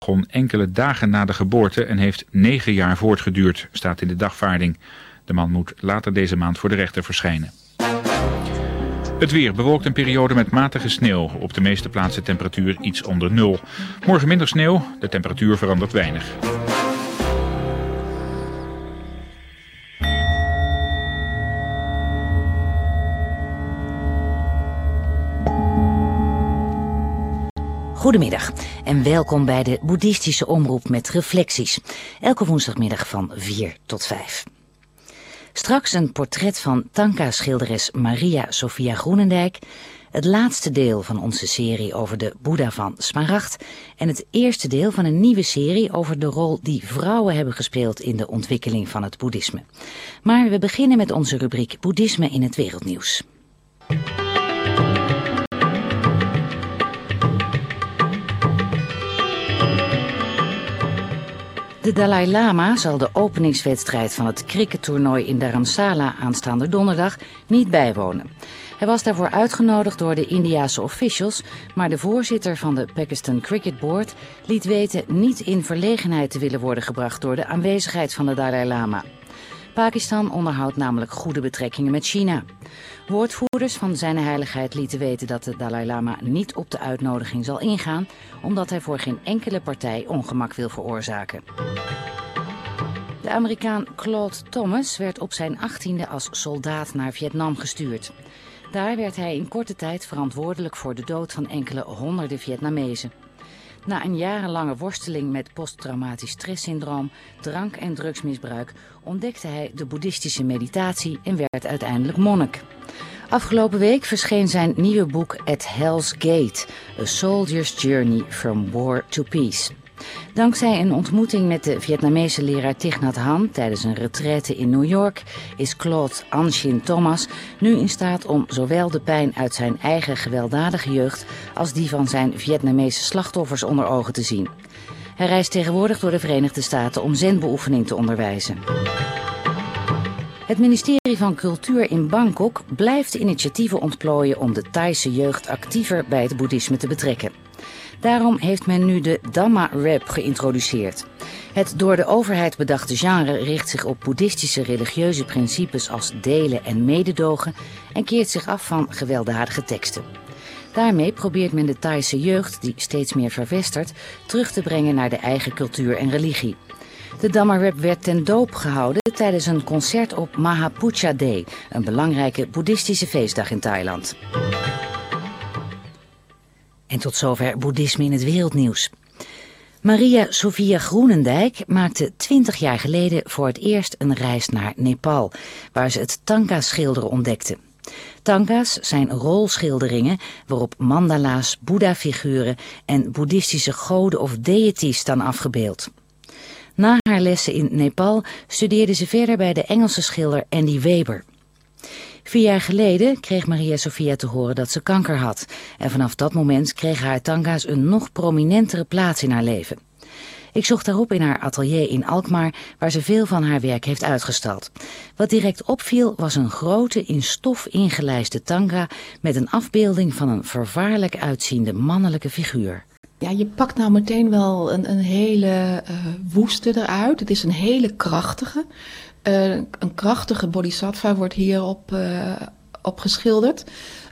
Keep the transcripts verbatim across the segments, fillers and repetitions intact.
begon enkele dagen na de geboorte en heeft negen jaar voortgeduurd, staat in de dagvaarding. De man moet later deze maand voor de rechter verschijnen. Het weer bewolkt een periode met matige sneeuw. Op de meeste plaatsen temperatuur iets onder nul. Morgen minder sneeuw, de temperatuur verandert weinig. Goedemiddag en welkom bij de Boeddhistische Omroep met Reflecties. Elke woensdagmiddag van vier tot vijf. Straks een portret van Thangka-schilderes Maria Sophia Groenendijk, het laatste deel van onze serie over de Boeddha van Smaragd en het eerste deel van een nieuwe serie over de rol die vrouwen hebben gespeeld in de ontwikkeling van het boeddhisme. Maar we beginnen met onze rubriek Boeddhisme in het wereldnieuws. De Dalai Lama zal de openingswedstrijd van het crickettoernooi in Dharamsala aanstaande donderdag niet bijwonen. Hij was daarvoor uitgenodigd door de Indiase officials, maar de voorzitter van de Pakistan Cricket Board liet weten niet in verlegenheid te willen worden gebracht door de aanwezigheid van de Dalai Lama. Pakistan onderhoudt namelijk goede betrekkingen met China. Woordvoerders van Zijne Heiligheid lieten weten dat de Dalai Lama niet op de uitnodiging zal ingaan, omdat hij voor geen enkele partij ongemak wil veroorzaken. De Amerikaan Claude Thomas werd op zijn achttiende als soldaat naar Vietnam gestuurd. Daar werd hij in korte tijd verantwoordelijk voor de dood van enkele honderden Vietnamezen. Na een jarenlange worsteling met posttraumatisch stresssyndroom, drank- en drugsmisbruik ontdekte hij de boeddhistische meditatie en werd uiteindelijk monnik. Afgelopen week verscheen zijn nieuwe boek At Hell's Gate, A Soldier's Journey from War to Peace. Dankzij een ontmoeting met de Vietnamese leraar Thich Nhat Hanh tijdens een retraite in New York is Claude An Shin Thomas nu in staat om zowel de pijn uit zijn eigen gewelddadige jeugd als die van zijn Vietnamese slachtoffers onder ogen te zien. Hij reist tegenwoordig door de Verenigde Staten om zenbeoefening te onderwijzen. Het ministerie van Cultuur in Bangkok blijft initiatieven ontplooien om de Thaise jeugd actiever bij het boeddhisme te betrekken. Daarom heeft men nu de Dhamma-rap geïntroduceerd. Het door de overheid bedachte genre richt zich op boeddhistische religieuze principes als delen en mededogen en keert zich af van gewelddadige teksten. Daarmee probeert men de Thaise jeugd, die steeds meer verwestert, terug te brengen naar de eigen cultuur en religie. De Dhamma-rap werd ten doop gehouden tijdens een concert op Mahapuja Day, een belangrijke boeddhistische feestdag in Thailand. En tot zover boeddhisme in het wereldnieuws. Maria Sophia Groenendijk maakte twintig jaar geleden voor het eerst een reis naar Nepal, waar ze het Thangka-schilderen ontdekte. Thangka's zijn rolschilderingen waarop mandala's, boeddha-figuren en boeddhistische goden of deities staan afgebeeld. Na haar lessen in Nepal studeerde ze verder bij de Engelse schilder Andy Weber. Vier jaar geleden kreeg Maria Sophia te horen dat ze kanker had. En vanaf dat moment kregen haar Thangka's een nog prominentere plaats in haar leven. Ik zocht daarop in haar atelier in Alkmaar, waar ze veel van haar werk heeft uitgestald. Wat direct opviel was een grote, in stof ingelijste Thangka met een afbeelding van een vervaarlijk uitziende mannelijke figuur. Ja, je pakt nou meteen wel een, een hele uh, woeste eruit. Het is een hele krachtige. Uh, een krachtige bodhisattva wordt hierop uh, op geschilderd.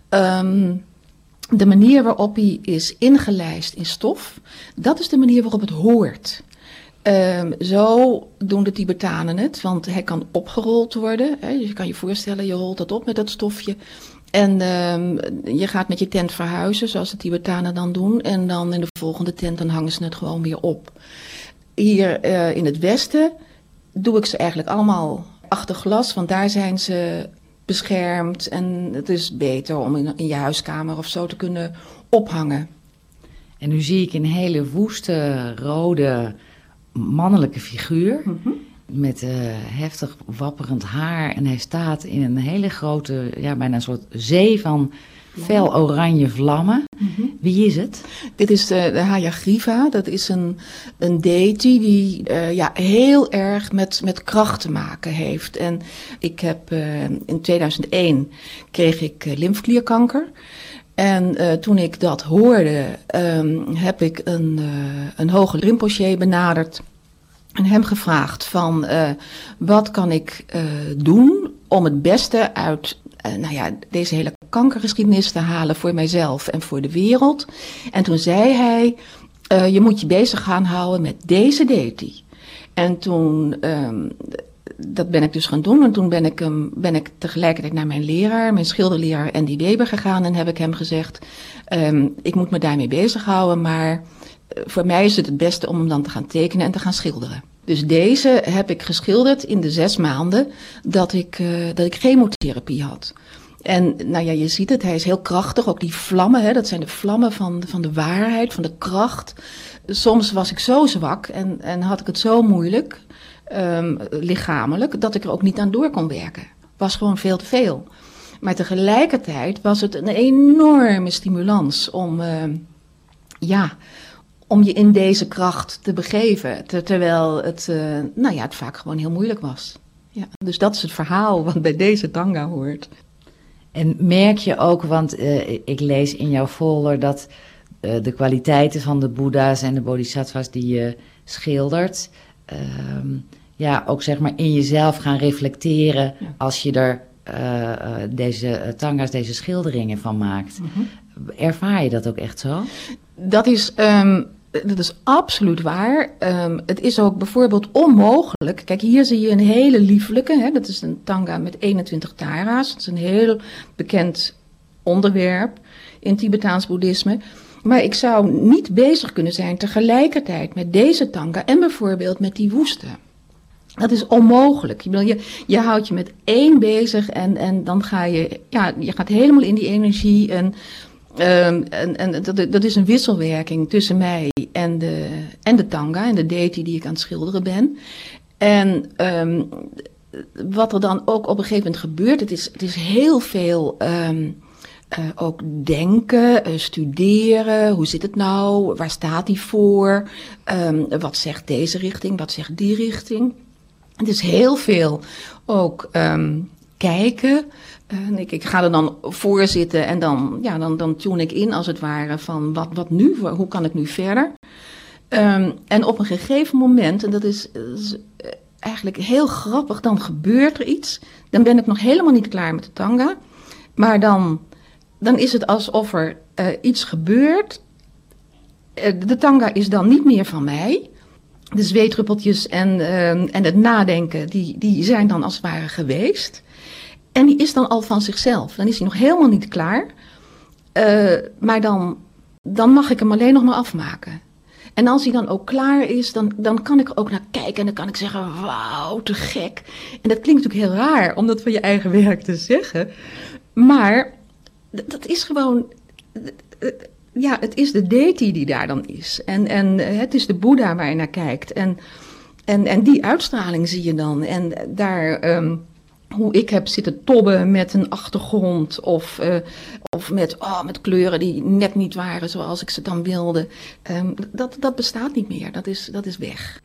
Um, de manier waarop hij is ingelijst in stof, dat is de manier waarop het hoort. Um, zo doen de Tibetanen het, want hij kan opgerold worden. Hè. Je kan je voorstellen, je rolt dat op met dat stofje. En um, je gaat met je tent verhuizen, zoals de Tibetanen dan doen. En dan in de volgende tent, dan hangen ze het gewoon weer op. Hier uh, in het westen doe ik ze eigenlijk allemaal achter glas, want daar zijn ze beschermd. En het is beter om in, in je huiskamer of zo te kunnen ophangen. En nu zie ik een hele woeste, rode, mannelijke figuur. Mm-hmm. Met uh, heftig wapperend haar. En hij staat in een hele grote, ja, bijna een soort zee van fel oranje vlammen. Mm-hmm. Wie is het? Dit is de, de Hayagriva. Dat is een, een deity die uh, ja, heel erg met, met kracht te maken heeft. En ik heb uh, in tweeduizend één kreeg ik uh, lymfeklierkanker. En uh, toen ik dat hoorde, um, heb ik een, uh, een hoge Rinpoche benaderd en hem gevraagd van uh, wat kan ik uh, doen om het beste uit uh, nou ja, deze hele kankergeschiedenis te halen voor mijzelf en voor de wereld. En toen zei hij, uh, je moet je bezig gaan houden met deze deity. En toen, um, dat ben ik dus gaan doen. En toen ben ik, um, ben ik tegelijkertijd naar mijn leraar, mijn schilderleraar Andy Weber gegaan. En heb ik hem gezegd, um, ik moet me daarmee bezighouden. Maar uh, voor mij is het het beste om hem dan te gaan tekenen en te gaan schilderen. Dus deze heb ik geschilderd in de zes maanden dat ik, uh, dat ik chemotherapie had. En nou ja, je ziet het, hij is heel krachtig. Ook die vlammen, hè, dat zijn de vlammen van, van de waarheid, van de kracht. Soms was ik zo zwak en, en had ik het zo moeilijk, um, lichamelijk, dat ik er ook niet aan door kon werken. Was gewoon veel te veel. Maar tegelijkertijd was het een enorme stimulans om, uh, ja, om je in deze kracht te begeven. Ter, terwijl het, uh, nou ja, het vaak gewoon heel moeilijk was. Ja, dus dat is het verhaal wat bij deze tanga hoort. En merk je ook, want uh, ik lees in jouw folder dat uh, de kwaliteiten van de boeddha's en de bodhisattvas die je schildert, uh, ja, ook zeg maar in jezelf gaan reflecteren ja. als je er uh, uh, deze uh, tanga's, deze schilderingen van maakt. Mm-hmm. Ervaar je dat ook echt zo? Dat is... Um... Dat is absoluut waar. Um, het is ook bijvoorbeeld onmogelijk. Kijk, hier zie je een hele lieflijke. Hè, dat is een tanga met eenentwintig tara's. Dat is een heel bekend onderwerp in Tibetaans boeddhisme. Maar ik zou niet bezig kunnen zijn tegelijkertijd met deze tanga en bijvoorbeeld met die woeste. Dat is onmogelijk. Je, je, je houdt je met één bezig en, en dan ga je, ja, je gaat helemaal in die energie en... Um, en en dat, dat is een wisselwerking tussen mij en de, en de tanga en de deity die ik aan het schilderen ben. En um, wat er dan ook op een gegeven moment gebeurt, het is, het is heel veel um, uh, ook denken, uh, studeren, hoe zit het nou, waar staat die voor, um, wat zegt deze richting, wat zegt die richting. Het is heel veel ook um, kijken. Uh, ik, ik ga er dan voor zitten en dan, ja, dan, dan tune ik in als het ware van wat, wat nu, hoe kan ik nu verder? Um, en op een gegeven moment, en dat is, is eigenlijk heel grappig, dan gebeurt er iets. Dan ben ik nog helemaal niet klaar met de tanga. Maar dan, dan is het alsof er uh, iets gebeurt. Uh, de tanga is dan niet meer van mij. De zweetruppeltjes en, uh, en het nadenken, die, die zijn dan als het ware geweest. En die is dan al van zichzelf. Dan is hij nog helemaal niet klaar. Uh, maar dan, dan mag ik hem alleen nog maar afmaken. En als hij dan ook klaar is, dan, dan kan ik er ook naar kijken. En dan kan ik zeggen, wauw, te gek. En dat klinkt natuurlijk heel raar om dat van je eigen werk te zeggen. Maar dat is gewoon... Ja, het is de deity die daar dan is. En, en het is de Boeddha waar je naar kijkt. En, en, en die uitstraling zie je dan. En daar... Um, hoe ik heb zitten tobben met een achtergrond of, uh, of met, oh, met kleuren die net niet waren zoals ik ze dan wilde. Um, dat, dat bestaat niet meer, dat is, dat is weg.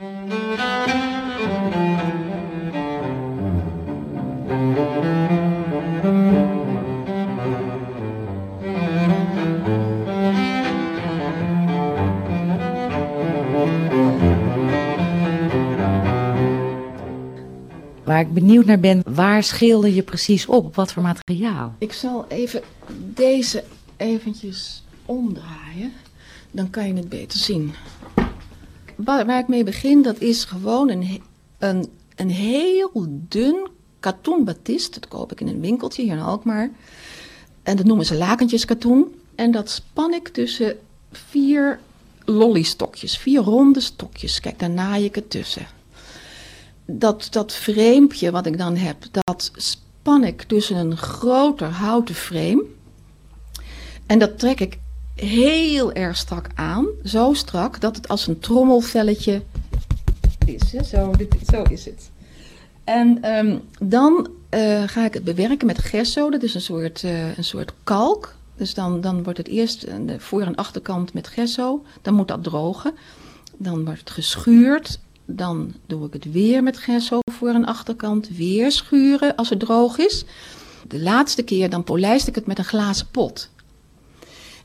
Waar ik benieuwd naar ben, waar schilder je precies op? Op wat voor materiaal? Ik zal even deze eventjes omdraaien. Dan kan je het beter zien. Waar, waar ik mee begin, dat is gewoon een, een, een heel dun katoen batist. Dat koop ik in een winkeltje hier in Alkmaar. En dat noemen ze lakentjes katoen. En dat span ik tussen vier lollystokjes. Vier ronde stokjes. Kijk, daar naai ik het tussen. Dat, dat framepje wat ik dan heb, dat span ik tussen een groter houten frame. En dat trek ik heel erg strak aan. Zo strak dat het als een trommelvelletje is. Hè? Zo, dit, zo is het. En um, dan uh, ga ik het bewerken met gesso. Dat is een soort, uh, een soort kalk. Dus dan, dan wordt het eerst de voor- en achterkant met gesso. Dan moet dat drogen. Dan wordt het geschuurd. Dan doe ik het weer met gesso voor- en achterkant. Weer schuren als het droog is. De laatste keer dan polijst ik het met een glazen pot.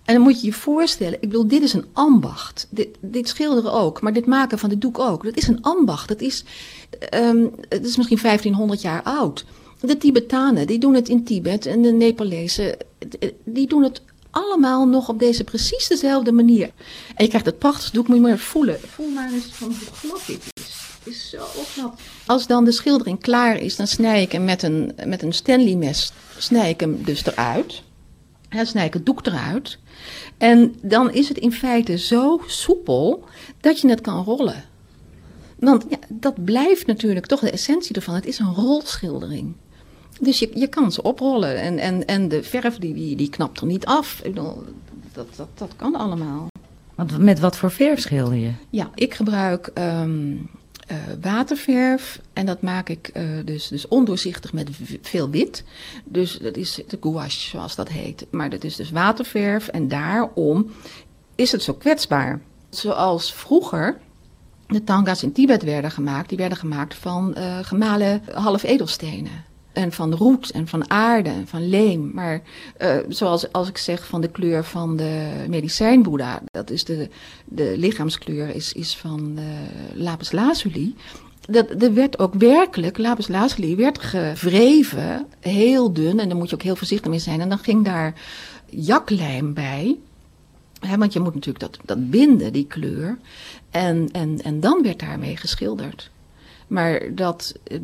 En dan moet je je voorstellen, ik bedoel, dit is een ambacht. Dit, dit schilderen ook, maar dit maken van dit doek ook. Dat is een ambacht. Dat is, um, het is misschien vijftienhonderd jaar oud. De Tibetanen, die doen het in Tibet. En de Nepalezen, die doen het allemaal nog op deze precies dezelfde manier. En je krijgt het prachtigste doek, moet je maar voelen. Voel maar eens van hoe glad dit is. Het is zo glad. Als dan de schildering klaar is, dan snij ik hem met een, met een Stanley mes, snij ik hem dus eruit. Dan snij ik het doek eruit. En dan is het in feite zo soepel dat je het kan rollen. Want ja, dat blijft natuurlijk toch de essentie ervan. Het is een rolschildering. Dus je, je kan ze oprollen. En, en, en de verf die, die, die knapt er niet af. Ik bedoel, dat, dat, dat kan allemaal. Want met wat voor verf schilder je? Ja, ik gebruik um, uh, waterverf. En dat maak ik uh, dus, dus ondoorzichtig met v- veel wit. Dus dat is de gouache, zoals dat heet. Maar dat is dus waterverf. En daarom is het zo kwetsbaar. Zoals vroeger de tanga's in Tibet werden gemaakt. Die werden gemaakt van uh, gemalen half edelstenen. En van roet en van aarde en van leem. Maar uh, zoals als ik zeg van de kleur van de medicijnboeddha. Dat is de, de lichaamskleur is, is van uh, lapis lazuli. Dat, er werd ook werkelijk, lapis lazuli werd gevreven, heel dun. En daar moet je ook heel voorzichtig mee zijn. En dan ging daar jaklijm bij. He, want je moet natuurlijk dat, dat binden, die kleur. En, en, en dan werd daarmee geschilderd. Maar dat uh,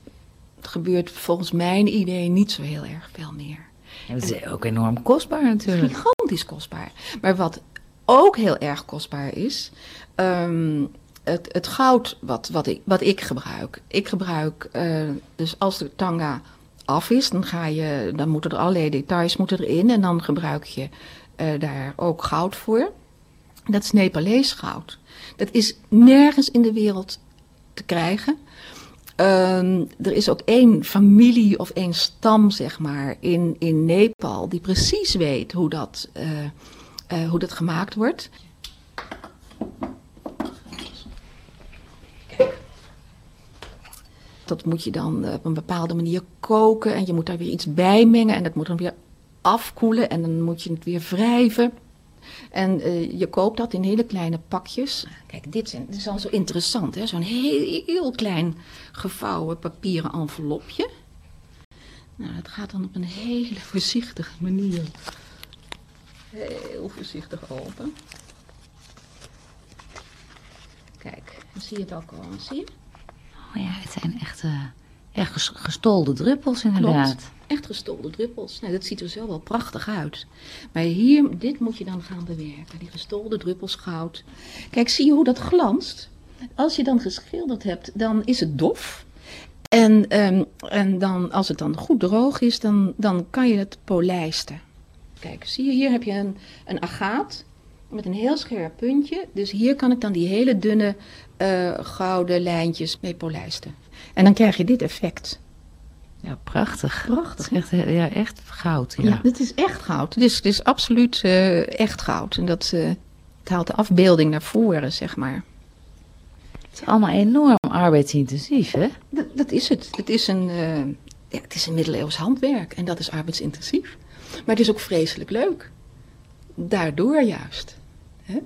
gebeurt volgens mijn idee niet zo heel erg veel meer. Ja, het is ook enorm kostbaar natuurlijk. Gigantisch kostbaar. Maar wat ook heel erg kostbaar is, um, het, het goud wat, wat, ik, wat ik gebruik. Ik gebruik, uh, dus als de tanga af is, dan, ga je, dan moeten er allerlei details moeten erin. En dan gebruik je uh, daar ook goud voor. Dat is Nepalees goud. Dat is nergens in de wereld te krijgen. Um, er is ook één familie of één stam, zeg maar, in, in Nepal die precies weet hoe dat, uh, uh, hoe dat gemaakt wordt. Kijk. Dat moet je dan op een bepaalde manier koken en je moet daar weer iets bij mengen en dat moet dan weer afkoelen en dan moet je het weer wrijven. En uh, je koopt dat in hele kleine pakjes. Kijk, dit, zijn, dit is al zo interessant, hè? Zo'n heel, heel klein gevouwen papieren envelopje. Nou, dat gaat dan op een hele voorzichtige manier. Heel voorzichtig open. Kijk, dan zie je het ook al. Zie je? Oh ja, het zijn echt, uh, echt ges- gestolde druppels inderdaad. Klopt. Echt gestolde druppels. Nou, dat ziet er zo wel prachtig uit. Maar hier, dit moet je dan gaan bewerken. Die gestolde druppels goud. Kijk, zie je hoe dat glanst? Als je dan geschilderd hebt, dan is het dof. En, um, en dan, als het dan goed droog is, dan, dan kan je het polijsten. Kijk, zie je, hier heb je een, een agaat met een heel scherp puntje. Dus hier kan ik dan die hele dunne uh, gouden lijntjes mee polijsten. En dan krijg je dit effect. Ja, prachtig. Prachtig. Het is echt, ja, echt goud. Ja, Ja, dit is echt goud. Het is, het is absoluut uh, echt goud. En dat uh, het haalt de afbeelding naar voren, zeg maar. Het is allemaal enorm arbeidsintensief, hè? Dat, dat is het. Het is, een, uh, ja, het is een middeleeuws handwerk. En dat is arbeidsintensief. Maar het is ook vreselijk leuk. Daardoor juist. Hè?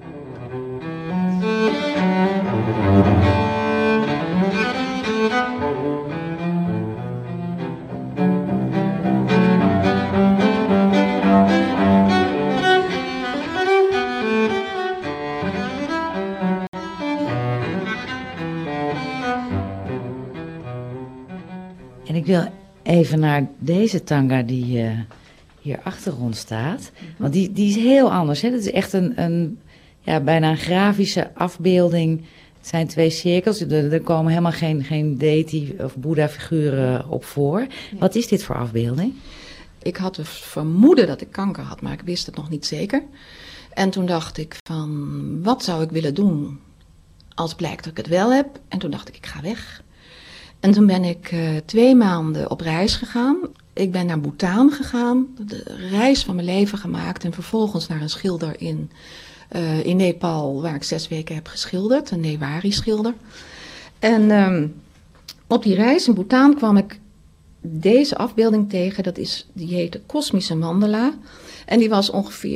En ik wil even naar deze tanga die uh, hier achter ons staat. Want die, die is heel anders. Hè? Dat is echt een, een ja, bijna een grafische afbeelding. Het zijn twee cirkels. Er, er komen helemaal geen, geen deity of boeddha figuren op voor. Wat is dit voor afbeelding? Ik had het vermoeden dat ik kanker had, maar ik wist het nog niet zeker. En toen dacht ik van, wat zou ik willen doen als blijkt dat ik het wel heb? En toen dacht ik, ik ga weg. En toen ben ik uh, twee maanden op reis gegaan. Ik ben naar Bhutan gegaan, de reis van mijn leven gemaakt. En vervolgens naar een schilder in, uh, in Nepal, waar ik zes weken heb geschilderd. Een Newari-schilder. En um, op die reis in Bhutan kwam ik deze afbeelding tegen. Dat is, die heet de Kosmische Mandala. En die was ongeveer uh,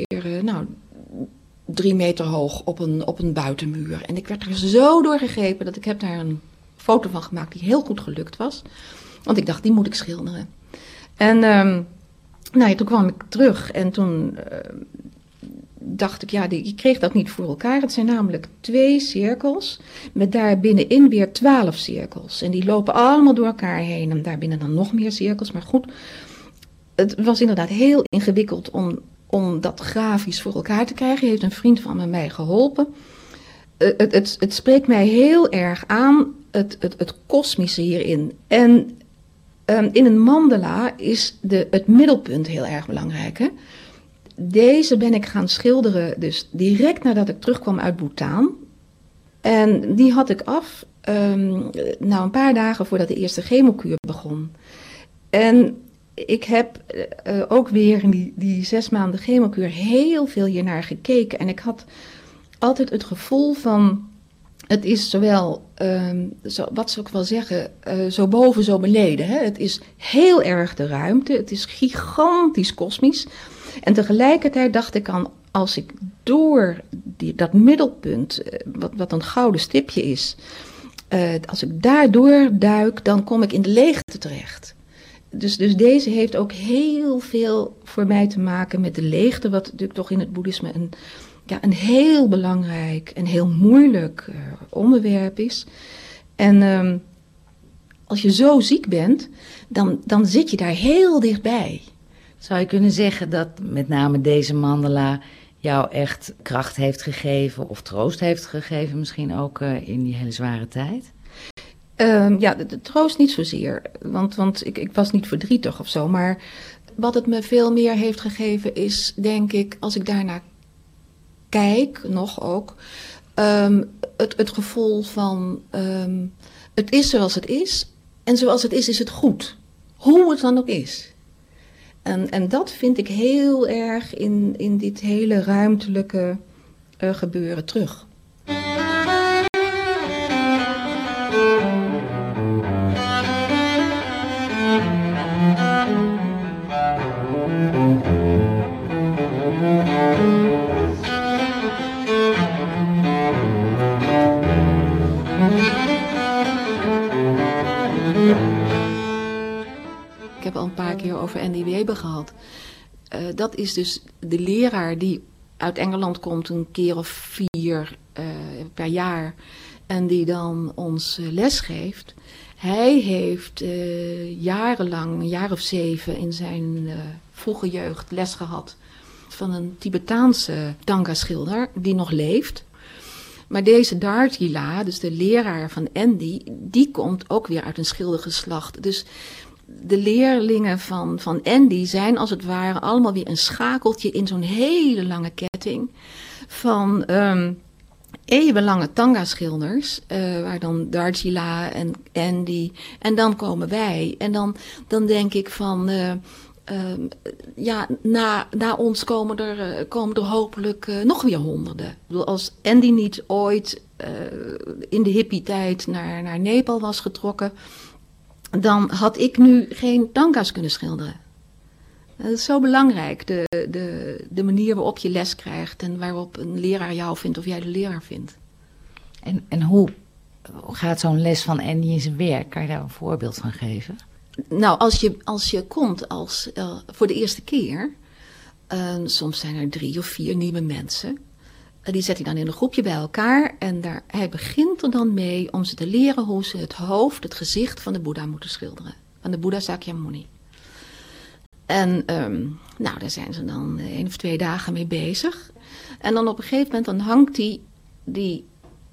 nou, drie meter hoog op een, op een buitenmuur. En ik werd er zo door gegrepen dat ik heb daar een foto van gemaakt die heel goed gelukt was. Want ik dacht, die moet ik schilderen. En um, nou ja, toen kwam ik terug en toen uh, dacht ik, ja, die, ik kreeg dat niet voor elkaar. Het zijn namelijk twee cirkels met daar binnenin weer twaalf cirkels. En die lopen allemaal door elkaar heen en daarbinnen dan nog meer cirkels. Maar goed, het was inderdaad heel ingewikkeld om, om dat grafisch voor elkaar te krijgen. Heeft een vriend van me mij geholpen. Uh, het, het, het spreekt mij heel erg aan, het, het, het kosmische hierin. En um, in een mandala is de, het middelpunt heel erg belangrijk, hè? Deze ben ik gaan schilderen dus direct nadat ik terugkwam uit Bhutan. En die had ik af, um, nou een paar dagen voordat de eerste chemokuur begon. En ik heb uh, ook weer in die, die zes maanden chemokuur heel veel hiernaar gekeken. En ik had altijd het gevoel van, het is zowel, um, zo, wat zou ik wel zeggen, uh, zo boven, zo beneden. Hè? Het is heel erg de ruimte, het is gigantisch kosmisch. En tegelijkertijd dacht ik aan, als ik door die, dat middelpunt, wat, wat een gouden stipje is, uh, als ik daardoor duik, dan kom ik in de leegte terecht. Dus, dus deze heeft ook heel veel voor mij te maken met de leegte, wat natuurlijk toch in het boeddhisme een, ja, een heel belangrijk en heel moeilijk uh, onderwerp is. En um, als je zo ziek bent, dan, dan zit je daar heel dichtbij. Zou je kunnen zeggen dat met name deze mandala jou echt kracht heeft gegeven of troost heeft gegeven, misschien ook uh, in die hele zware tijd? Um, ja, de, de troost niet zozeer, want, want ik, ik was niet verdrietig of zo. Maar wat het me veel meer heeft gegeven is, denk ik, als ik daarnaar kijk, nog ook, um, het, het gevoel van, um, het is zoals het is en zoals het is, is het goed. Hoe het dan ook is. En, en dat vind ik heel erg in, in dit hele ruimtelijke uh, gebeuren terug. Ik heb al een paar keer over Andy Weber gehad. Uh, dat is dus de leraar die uit Engeland komt een keer of vier uh, per jaar. En die dan ons uh, les geeft. Hij heeft uh, jarenlang, een jaar of zeven in zijn uh, vroege jeugd les gehad van een Tibetaanse Tanga-schilder die nog leeft. Maar deze Darjila, dus de leraar van Andy, die komt ook weer uit een schildergeslacht. Dus de leerlingen van, van Andy zijn als het ware allemaal weer een schakeltje in zo'n hele lange ketting van um, eeuwenlange Tanga-schilders, uh, waar dan Darjila en Andy, en dan komen wij. En dan, dan denk ik van, uh, uh, ja, na, na ons komen er, uh, komen er hopelijk uh, nog weer honderden. Ik bedoel, als Andy niet ooit uh, in de hippie-tijd naar, naar Nepal was getrokken, dan had ik nu geen tanga's kunnen schilderen. Dat is zo belangrijk, de, de, de manier waarop je les krijgt en waarop een leraar jou vindt of jij de leraar vindt. En, en hoe, hoe gaat zo'n les van Andy in zijn werk? Kan je daar een voorbeeld van geven? Nou, als je, als je komt als, uh, voor de eerste keer, uh, soms zijn er drie of vier nieuwe mensen. Die zet hij dan in een groepje bij elkaar en daar, hij begint er dan mee om ze te leren hoe ze het hoofd, het gezicht van de Boeddha moeten schilderen. Van de Boeddha Sakyamuni. En um, nou, daar zijn ze dan één of twee dagen mee bezig. En dan op een gegeven moment dan hangt hij die,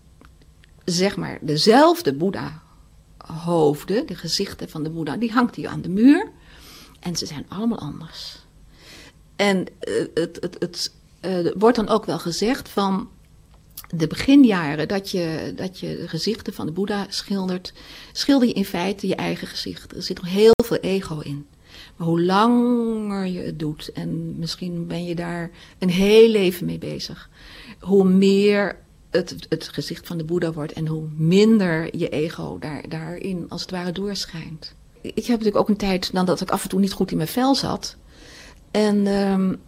zeg maar, dezelfde Boeddha hoofden, de gezichten van de Boeddha, die hangt hij aan de muur. En ze zijn allemaal anders. En uh, het... het, het Uh, er wordt dan ook wel gezegd van de beginjaren dat je, dat je de gezichten van de Boeddha schildert, schilder je in feite je eigen gezicht. Er zit nog heel veel ego in. Maar hoe langer je het doet, en misschien ben je daar een heel leven mee bezig, hoe meer het, het gezicht van de Boeddha wordt en hoe minder je ego daar, daarin als het ware doorschijnt. Ik heb natuurlijk ook een tijd dan dat ik af en toe niet goed in mijn vel zat. En... Um,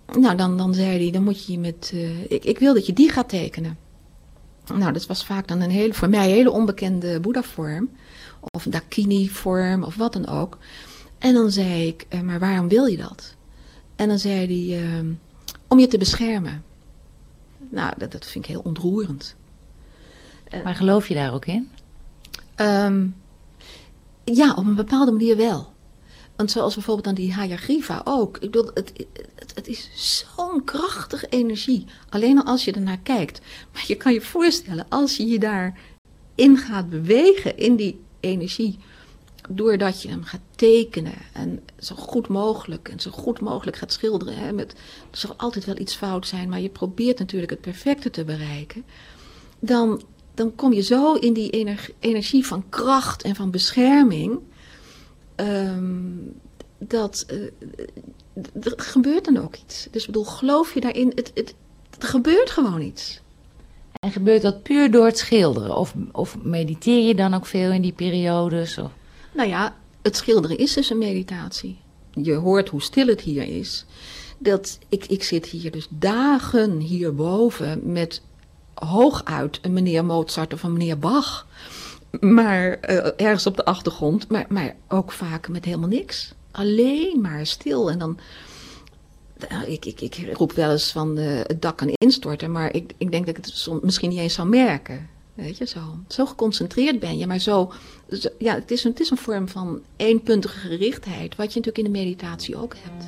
nou, dan, dan zei hij, dan moet je je met... Uh, ik, ik wil dat je die gaat tekenen. Nou, dat was vaak dan een hele, voor mij een hele onbekende Boeddha-vorm. Of een Dakini-vorm, of wat dan ook. En dan zei ik, uh, maar waarom wil je dat? En dan zei hij, uh, om je te beschermen. Nou, dat, dat vind ik heel ontroerend. Uh, maar geloof je daar ook in? Um, ja, op een bepaalde manier wel. Want zoals bijvoorbeeld aan die Hayagriva ook. Ik bedoel, het, het, het is zo'n krachtige energie. Alleen al als je ernaar kijkt. Maar je kan je voorstellen, als je je daarin gaat bewegen, in die energie, doordat je hem gaat tekenen en zo goed mogelijk en zo goed mogelijk gaat schilderen. Hè, met, er zal altijd wel iets fout zijn, maar je probeert natuurlijk het perfecte te bereiken. Dan, dan kom je zo in die energie, energie van kracht en van bescherming. Um, dat uh, er gebeurt dan ook iets. Dus ik bedoel, geloof je daarin? Het, het, het gebeurt gewoon iets. En gebeurt dat puur door het schilderen? Of, of mediteer je dan ook veel in die periodes? Of? Nou ja, het schilderen is dus een meditatie. Je hoort hoe stil het hier is. Dat ik, ik zit hier dus dagen hierboven met hooguit een meneer Mozart of een meneer Bach. Maar uh, ergens op de achtergrond, maar, maar ook vaak met helemaal niks. Alleen maar stil. En dan, uh, ik, ik, ik roep wel eens van uh, het dak kan instorten, maar ik, ik denk dat ik het soms misschien niet eens zou merken. Weet je, zo, zo geconcentreerd ben je, maar zo, zo ja, het is, een, het is een vorm van eenpuntige gerichtheid, wat je natuurlijk in de meditatie ook hebt.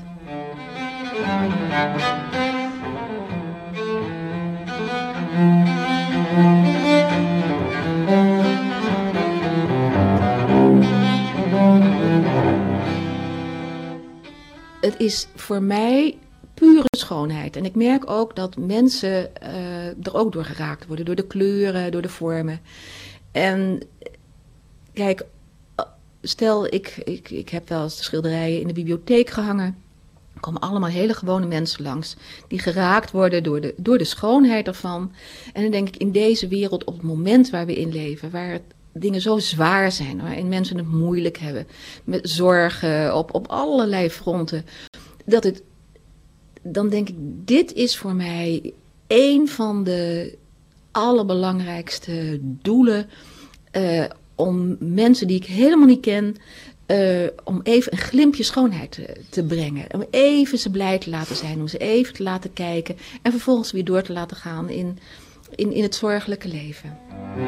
Het is voor mij pure schoonheid. En ik merk ook dat mensen uh, er ook door geraakt worden. Door de kleuren, door de vormen. En kijk, stel ik, ik, ik heb wel eens de schilderijen in de bibliotheek gehangen. Er komen allemaal hele gewone mensen langs. Die geraakt worden door de, door de schoonheid ervan. En dan denk ik, in deze wereld, op het moment waar we in leven, waar het dingen zo zwaar zijn, waarin mensen het moeilijk hebben, met zorgen op, op allerlei fronten, dat het, dan denk ik, dit is voor mij een van de allerbelangrijkste doelen, uh, om mensen die ik helemaal niet ken, uh, om even een glimpje schoonheid te, te brengen, om even ze blij te laten zijn, om ze even te laten kijken en vervolgens weer door te laten gaan in, in, in het zorgelijke leven.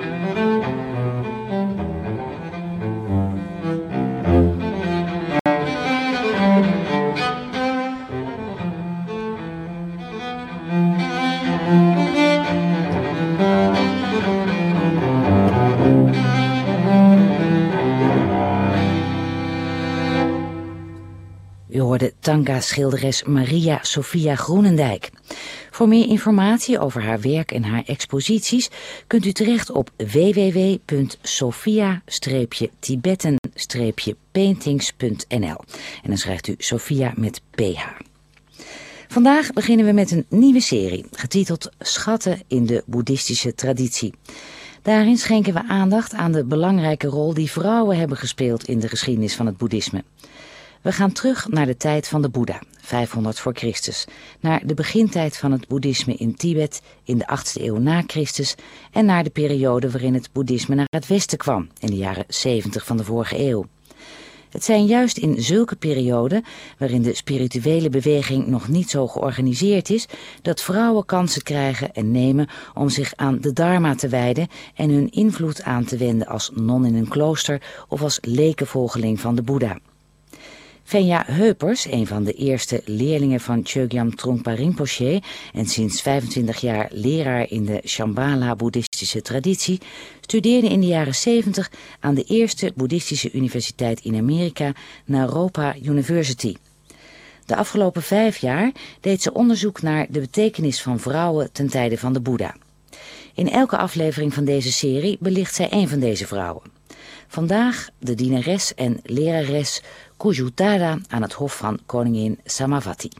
U hoorde Tanga-schilderes Maria Sophia Groenendijk. Voor meer informatie over haar werk en haar exposities kunt u terecht op w w w punt sophia tibetan paintings punt n l. En dan schrijft u Sophia met P H. Vandaag beginnen we met een nieuwe serie, getiteld Schatten in de boeddhistische traditie. Daarin schenken we aandacht aan de belangrijke rol die vrouwen hebben gespeeld in de geschiedenis van het boeddhisme. We gaan terug naar de tijd van de Boeddha, vijfhonderd voor Christus, naar de begintijd van het boeddhisme in Tibet in de achtste eeuw na Christus en naar de periode waarin het boeddhisme naar het westen kwam, in de jaren zeventig van de vorige eeuw. Het zijn juist in zulke perioden, waarin de spirituele beweging nog niet zo georganiseerd is, dat vrouwen kansen krijgen en nemen om zich aan de dharma te wijden en hun invloed aan te wenden als non in een klooster of als lekenvolgeling van de Boeddha. Fenja Heupers, een van de eerste leerlingen van Chogyam Trungpa Rinpoche en sinds vijfentwintig jaar leraar in de Shambhala-boeddhistische traditie, studeerde in de jaren zeventig aan de eerste boeddhistische universiteit in Amerika, Naropa University. De afgelopen vijf jaar deed ze onderzoek naar de betekenis van vrouwen ten tijde van de Boeddha. In elke aflevering van deze serie belicht zij een van deze vrouwen. Vandaag de dienares en lerares Kujutada aan het hof van koningin Samavati.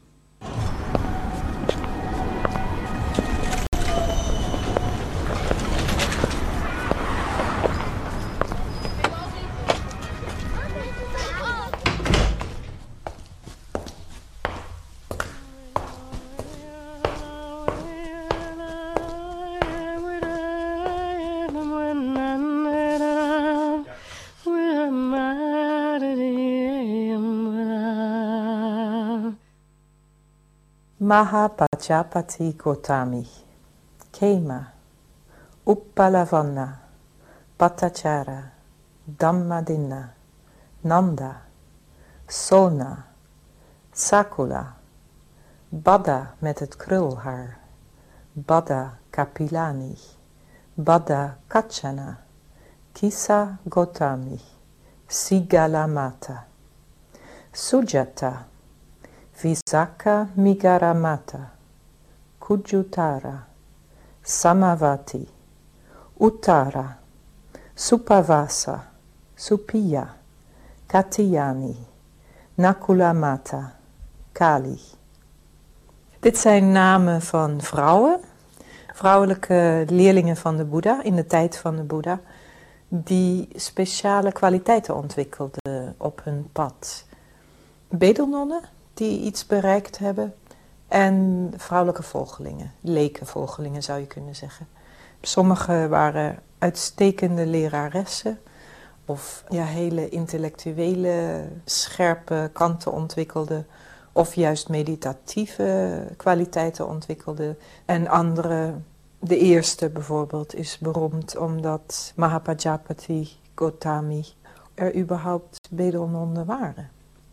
Mahapajapati Gautami, Kema, Uppalavanna, Bhattacharya, Dhammadinna, Nanda, Sona, Sakula, Bada met het krulhaar, Bada Kapilani, Bada Kachana, Kisa Gautami, Sigalamata, Sujata, Visakha Migaramata, Kujutara, Samavati, Uttara, Supavasa, Supiya, Katyayani, Nakulamata, Kali. Dit zijn namen van vrouwen, vrouwelijke leerlingen van de Boeddha in de tijd van de Boeddha, die speciale kwaliteiten ontwikkelden op hun pad. Bedelnonnen die iets bereikt hebben en vrouwelijke volgelingen, lekenvolgelingen zou je kunnen zeggen. Sommigen waren uitstekende leraressen of ja, hele intellectuele, scherpe kanten ontwikkelden of juist meditatieve kwaliteiten ontwikkelden. En andere, de eerste bijvoorbeeld, is beroemd omdat Mahapajapati Gautami er überhaupt bedelnonnen waren.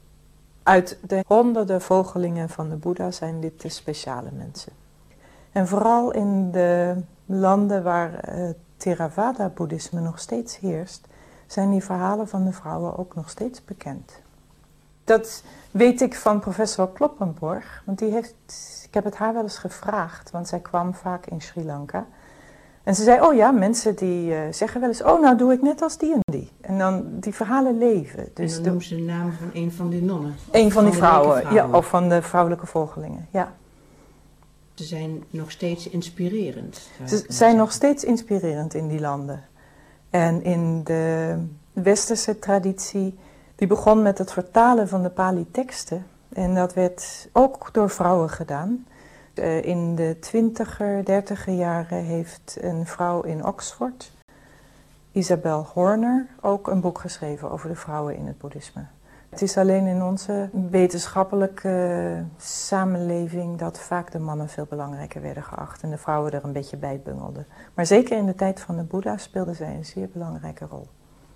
Uit de honderden volgelingen van de Boeddha zijn dit de speciale mensen. En vooral in de landen waar uh, Theravada-boeddhisme nog steeds heerst, zijn die verhalen van de vrouwen ook nog steeds bekend. Dat weet ik van professor Kloppenborg, want die heeft, ik heb het haar wel eens gevraagd, want zij kwam vaak in Sri Lanka. En ze zei, oh ja, mensen die uh, zeggen wel eens, oh nou doe ik net als die en die. En dan die verhalen leven. Dus en dan noemen ze de naam van een van die nonnen? Een van, van die vrouwen, vrouwen, ja, of van de vrouwelijke volgelingen, ja. Ze zijn nog steeds inspirerend. Ze zijn nog steeds inspirerend in die landen. En in de westerse traditie, die begon met het vertalen van de Pali-teksten. En dat werd ook door vrouwen gedaan. Uh, in de twintiger, dertiger jaren heeft een vrouw in Oxford, Isabel Horner, ook een boek geschreven over de vrouwen in het boeddhisme. Het is alleen in onze wetenschappelijke samenleving dat vaak de mannen veel belangrijker werden geacht en de vrouwen er een beetje bij bungelden. Maar zeker in de tijd van de Boeddha speelden zij een zeer belangrijke rol.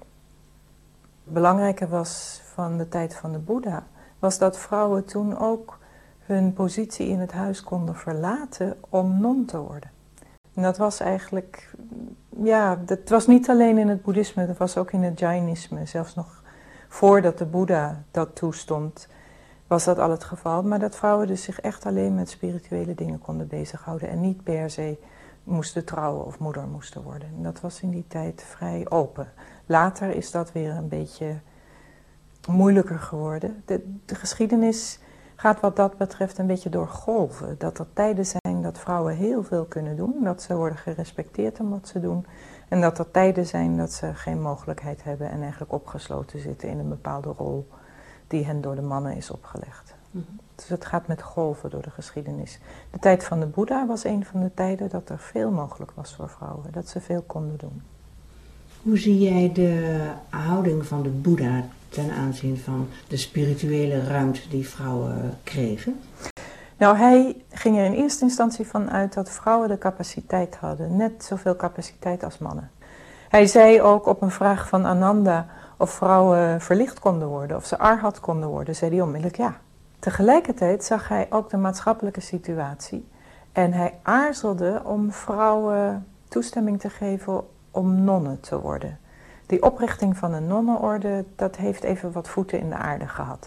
Belangrijker was van de tijd van de Boeddha, was dat vrouwen toen ook hun positie in het huis konden verlaten om non te worden. En dat was eigenlijk, ja, dat was niet alleen in het boeddhisme, dat was ook in het Jainisme. Zelfs nog voordat de Boeddha dat toestond, was dat al het geval. Maar dat vrouwen dus zich echt alleen met spirituele dingen konden bezighouden en niet per se moesten trouwen of moeder moesten worden. En dat was in die tijd vrij open. Later is dat weer een beetje moeilijker geworden. De, de geschiedenis gaat wat dat betreft een beetje door golven. Dat er tijden zijn dat vrouwen heel veel kunnen doen, dat ze worden gerespecteerd om wat ze doen. En dat er tijden zijn dat ze geen mogelijkheid hebben en eigenlijk opgesloten zitten in een bepaalde rol die hen door de mannen is opgelegd. Mm-hmm. Dus het gaat met golven door de geschiedenis. De tijd van de Boeddha was een van de tijden dat er veel mogelijk was voor vrouwen, dat ze veel konden doen. Hoe zie jij de houding van de Boeddha ten aanzien van de spirituele ruimte die vrouwen kregen? Nou, hij ging er in eerste instantie van uit dat vrouwen de capaciteit hadden, net zoveel capaciteit als mannen. Hij zei ook op een vraag van Ananda of vrouwen verlicht konden worden, of ze arhat konden worden, zei hij onmiddellijk ja. Tegelijkertijd zag hij ook de maatschappelijke situatie en hij aarzelde om vrouwen toestemming te geven om nonnen te worden. Die oprichting van een nonnenorde, dat heeft even wat voeten in de aarde gehad.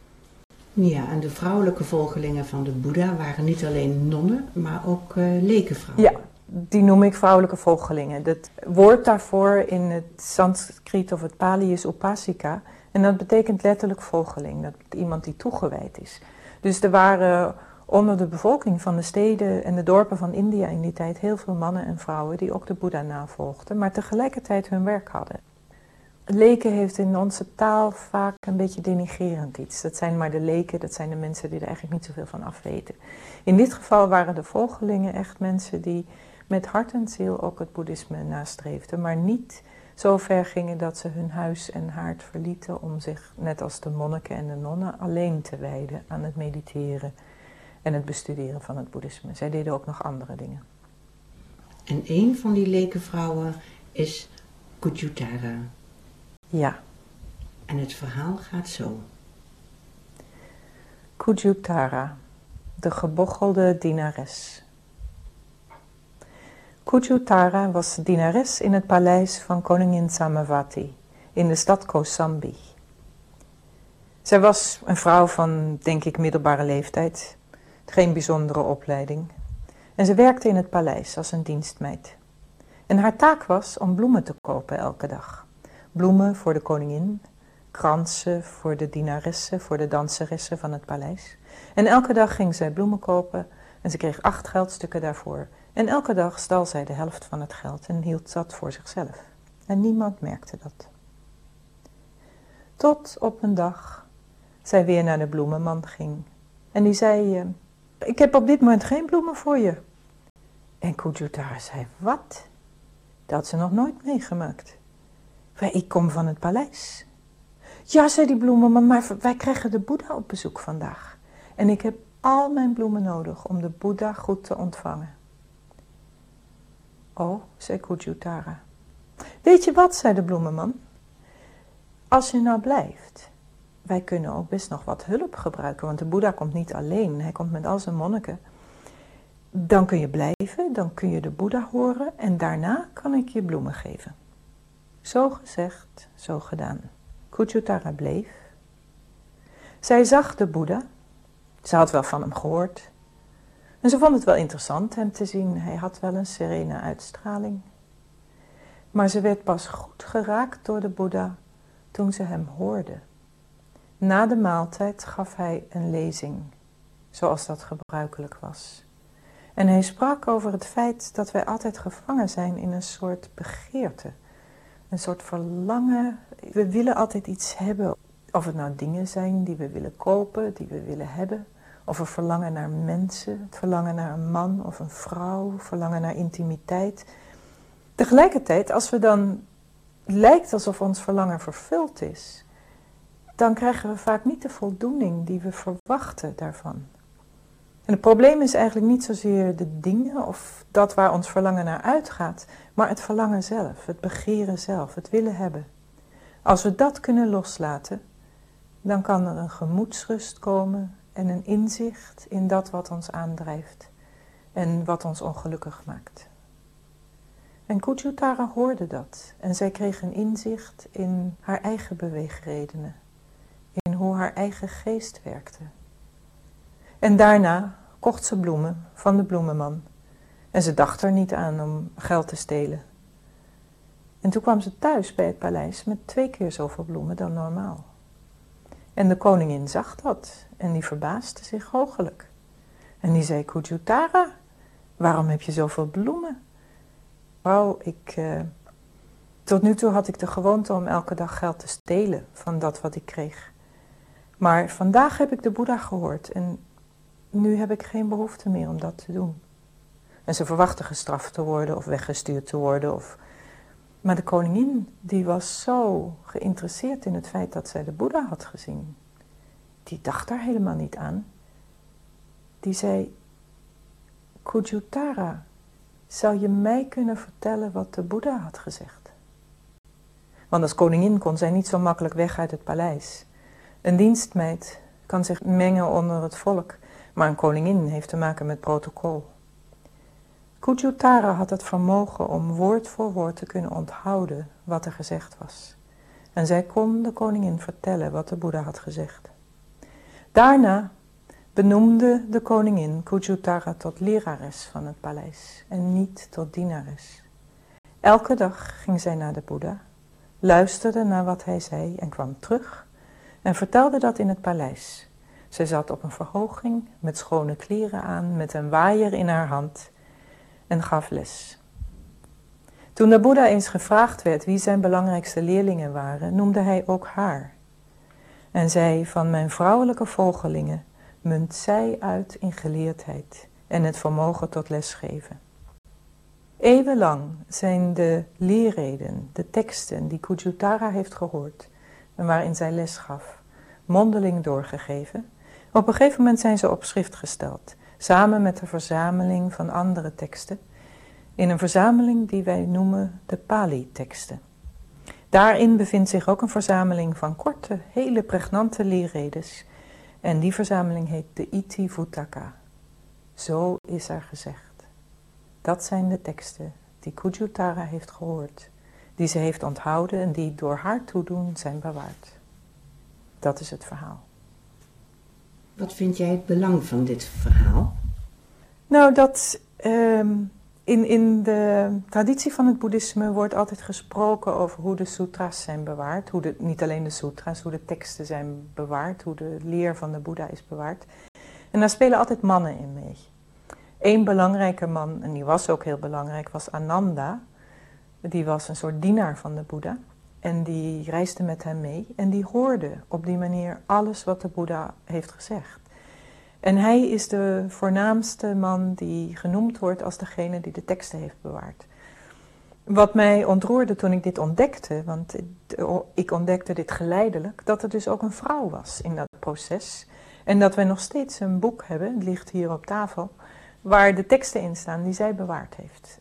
Ja, en de vrouwelijke volgelingen van de Boeddha waren niet alleen nonnen, maar ook uh, lekenvrouwen. Ja, die noem ik vrouwelijke volgelingen. Het woord daarvoor in het Sanskriet of het Pali is upasika. En dat betekent letterlijk volgeling, dat iemand die toegewijd is. Dus er waren onder de bevolking van de steden en de dorpen van India in die tijd heel veel mannen en vrouwen die ook de Boeddha navolgden, maar tegelijkertijd hun werk hadden. Leken heeft in onze taal vaak een beetje denigrerend iets. Dat zijn maar de leken, dat zijn de mensen die er eigenlijk niet zoveel van afweten. In dit geval waren de volgelingen echt mensen die met hart en ziel ook het boeddhisme nastreefden, maar niet zo ver gingen dat ze hun huis en haard verlieten om zich, net als de monniken en de nonnen, alleen te wijden aan het mediteren en het bestuderen van het boeddhisme. Zij deden ook nog andere dingen. En een van die lekenvrouwen is Kujutara. Ja. En het verhaal gaat zo. Kujutara, de gebochelde dienares. Kujutara was dienares in het paleis van koningin Samavati in de stad Kosambi. Zij was een vrouw van, denk ik, middelbare leeftijd, geen bijzondere opleiding. En ze werkte in het paleis als een dienstmeid. En haar taak was om bloemen te kopen elke dag. Bloemen voor de koningin, kransen voor de dienaressen, voor de danseressen van het paleis. En elke dag ging zij bloemen kopen en ze kreeg acht geldstukken daarvoor. En elke dag stal zij de helft van het geld en hield dat voor zichzelf. En niemand merkte dat. Tot op een dag zij weer naar de bloemenman ging. En die zei, ik heb op dit moment geen bloemen voor je. En Kujutara zei, wat? Dat had ze nog nooit meegemaakt. Ik kom van het paleis. Ja, zei die bloemenman, maar wij krijgen de Boeddha op bezoek vandaag. En ik heb al mijn bloemen nodig om de Boeddha goed te ontvangen. Oh, zei Kujutara. Weet je wat, zei de bloemenman. Als je nou blijft, wij kunnen ook best nog wat hulp gebruiken, want de Boeddha komt niet alleen, hij komt met al zijn monniken. Dan kun je blijven, dan kun je de Boeddha horen en daarna kan ik je bloemen geven. Zo gezegd, zo gedaan. Kujutara bleef. Zij zag de Boeddha. Ze had wel van hem gehoord. En ze vond het wel interessant hem te zien. Hij had wel een serene uitstraling. Maar ze werd pas goed geraakt door de Boeddha toen ze hem hoorde. Na de maaltijd gaf hij een lezing, zoals dat gebruikelijk was. En hij sprak over het feit dat wij altijd gevangen zijn in een soort begeerte. Een soort verlangen. We willen altijd iets hebben. Of het nou dingen zijn die we willen kopen, die we willen hebben. Of een verlangen naar mensen, het verlangen naar een man of een vrouw, verlangen naar intimiteit. Tegelijkertijd, als we dan lijkt alsof ons verlangen vervuld is, dan krijgen we vaak niet de voldoening die we verwachten daarvan. En het probleem is eigenlijk niet zozeer de dingen of dat waar ons verlangen naar uitgaat, maar het verlangen zelf, het begeren zelf, het willen hebben. Als we dat kunnen loslaten, dan kan er een gemoedsrust komen en een inzicht in dat wat ons aandrijft en wat ons ongelukkig maakt. En Kujutara hoorde dat en zij kreeg een inzicht in haar eigen beweegredenen, in hoe haar eigen geest werkte. En daarna kocht ze bloemen van de bloemenman en ze dacht er niet aan om geld te stelen. En toen kwam ze thuis bij het paleis met twee keer zoveel bloemen dan normaal. En de koningin zag dat en die verbaasde zich hoogelijk. En die zei, Kujutara, waarom heb je zoveel bloemen? Wauw, ik, uh, tot nu toe had ik de gewoonte om elke dag geld te stelen van dat wat ik kreeg. Maar vandaag heb ik de Boeddha gehoord en nu heb ik geen behoefte meer om dat te doen. En ze verwachtte gestraft te worden of weggestuurd te worden. Of... Maar de koningin, die was zo geïnteresseerd in het feit dat zij de Boeddha had gezien. Die dacht daar helemaal niet aan. Die zei, Kujutara, zou je mij kunnen vertellen wat de Boeddha had gezegd? Want als koningin kon zij niet zo makkelijk weg uit het paleis. Een dienstmeid kan zich mengen onder het volk, maar een koningin heeft te maken met protocol. Kujutara had het vermogen om woord voor woord te kunnen onthouden wat er gezegd was. En zij kon de koningin vertellen wat de Boeddha had gezegd. Daarna benoemde de koningin Kujutara tot lerares van het paleis en niet tot dienares. Elke dag ging zij naar de Boeddha, luisterde naar wat hij zei en kwam terug en vertelde dat in het paleis. Zij zat op een verhoging met schone kleren aan, met een waaier in haar hand en gaf les. Toen de Boeddha eens gevraagd werd wie zijn belangrijkste leerlingen waren, noemde hij ook haar. En zei, van mijn vrouwelijke volgelingen munt zij uit in geleerdheid en het vermogen tot lesgeven. Eeuwenlang zijn de leerreden, de teksten die Kujutara heeft gehoord en waarin zij les gaf, mondeling doorgegeven, Op een gegeven moment zijn ze op schrift gesteld, samen met een verzameling van andere teksten, in een verzameling die wij noemen de Pali-teksten. Daarin bevindt zich ook een verzameling van korte, hele pregnante leerredes. En die verzameling heet de Iti-Vuttaka. Zo is er gezegd. Dat zijn de teksten die Kujutara heeft gehoord, die ze heeft onthouden en die door haar toedoen zijn bewaard. Dat is het verhaal. Wat vind jij het belang van dit verhaal? Nou, dat um, in, in de traditie van het boeddhisme wordt altijd gesproken over hoe de sutra's zijn bewaard. Hoe de, niet alleen de sutra's, hoe de teksten zijn bewaard, hoe de leer van de Boeddha is bewaard. En daar spelen altijd mannen in mee. Eén belangrijke man, en die was ook heel belangrijk, was Ananda. Die was een soort dienaar van de Boeddha. En die reisde met hem mee en die hoorde op die manier alles wat de Boeddha heeft gezegd. En hij is de voornaamste man die genoemd wordt als degene die de teksten heeft bewaard. Wat mij ontroerde toen ik dit ontdekte, want ik ontdekte dit geleidelijk, dat er dus ook een vrouw was in dat proces. En dat we nog steeds een boek hebben, het ligt hier op tafel, waar de teksten in staan die zij bewaard heeft.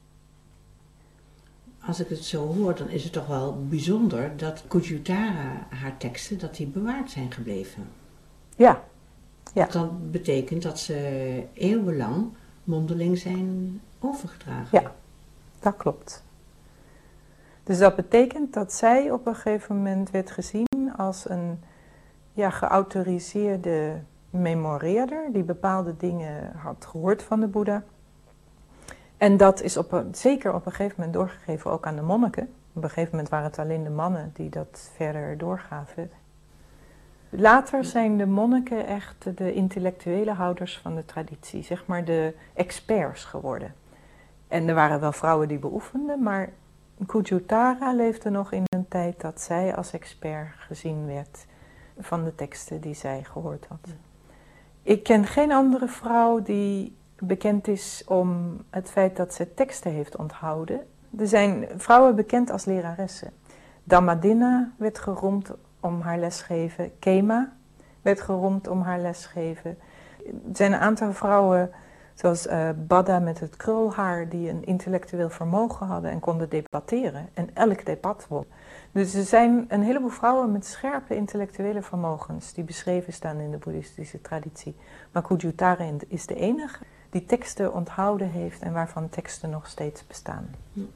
Als ik het zo hoor, dan is het toch wel bijzonder dat Kujutara haar teksten, dat die bewaard zijn gebleven. Ja. Ja. Dat betekent dat ze eeuwenlang mondeling zijn overgedragen. Ja, dat klopt. Dus dat betekent dat zij op een gegeven moment werd gezien als een ja, geautoriseerde memoreerder die bepaalde dingen had gehoord van de Boeddha. En dat is op een, zeker op een gegeven moment doorgegeven ook aan de monniken. Op een gegeven moment waren het alleen de mannen die dat verder doorgaven. Later zijn de monniken echt de intellectuele houders van de traditie, zeg maar de experts geworden. En er waren wel vrouwen die beoefenden, maar Kujutara leefde nog in een tijd dat zij als expert gezien werd van de teksten die zij gehoord had. Ik ken geen andere vrouw die bekend is om het feit dat ze teksten heeft onthouden. Er zijn vrouwen bekend als leraressen. Dhammadinna werd geroemd om haar lesgeven. Kema werd geroemd om haar lesgeven. Er zijn een aantal vrouwen, zoals uh, Bada met het krulhaar, die een intellectueel vermogen hadden en konden debatteren. En elk debat won. Dus er zijn een heleboel vrouwen met scherpe intellectuele vermogens die beschreven staan in de boeddhistische traditie. Maar Kujutara is de enige die teksten onthouden heeft en waarvan teksten nog steeds bestaan.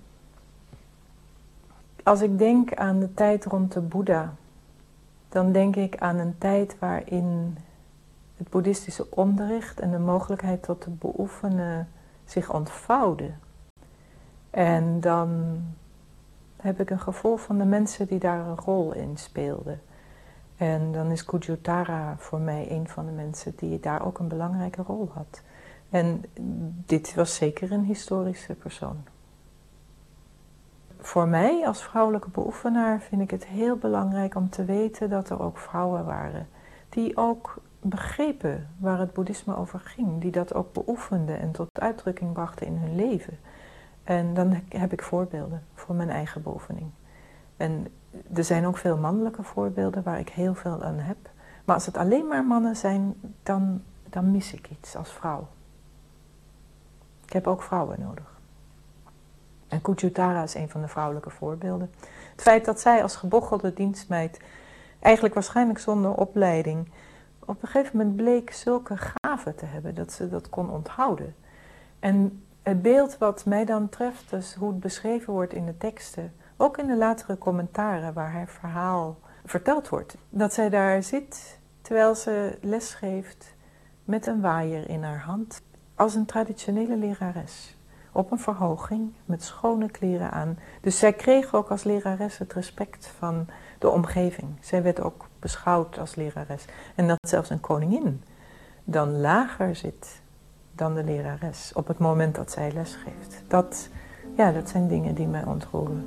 Als ik denk aan de tijd rond de Boeddha, dan denk ik aan een tijd waarin het boeddhistische onderricht en de mogelijkheid tot het beoefenen zich ontvouwden. En dan heb ik een gevoel van de mensen die daar een rol in speelden. En dan is Kujutara voor mij een van de mensen die daar ook een belangrijke rol had. En dit was zeker een historische persoon. Voor mij als vrouwelijke beoefenaar vind ik het heel belangrijk om te weten dat er ook vrouwen waren die ook begrepen waar het boeddhisme over ging, die dat ook beoefenden en tot uitdrukking brachten in hun leven. En dan heb ik voorbeelden voor mijn eigen beoefening. En er zijn ook veel mannelijke voorbeelden waar ik heel veel aan heb. Maar als het alleen maar mannen zijn, dan, dan mis ik iets als vrouw. Ik heb ook vrouwen nodig. En Kujutara is een van de vrouwelijke voorbeelden. Het feit dat zij als gebochelde dienstmeid, eigenlijk waarschijnlijk zonder opleiding, op een gegeven moment bleek zulke gaven te hebben dat ze dat kon onthouden. En het beeld wat mij dan treft, dus hoe het beschreven wordt in de teksten, ook in de latere commentaren waar haar verhaal verteld wordt, dat zij daar zit terwijl ze lesgeeft met een waaier in haar hand, als een traditionele lerares. Op een verhoging, met schone kleren aan. Dus zij kreeg ook als lerares het respect van de omgeving. Zij werd ook beschouwd als lerares. En dat zelfs een koningin dan lager zit dan de lerares op het moment dat zij lesgeeft. Dat, ja, dat zijn dingen die mij ontroeren.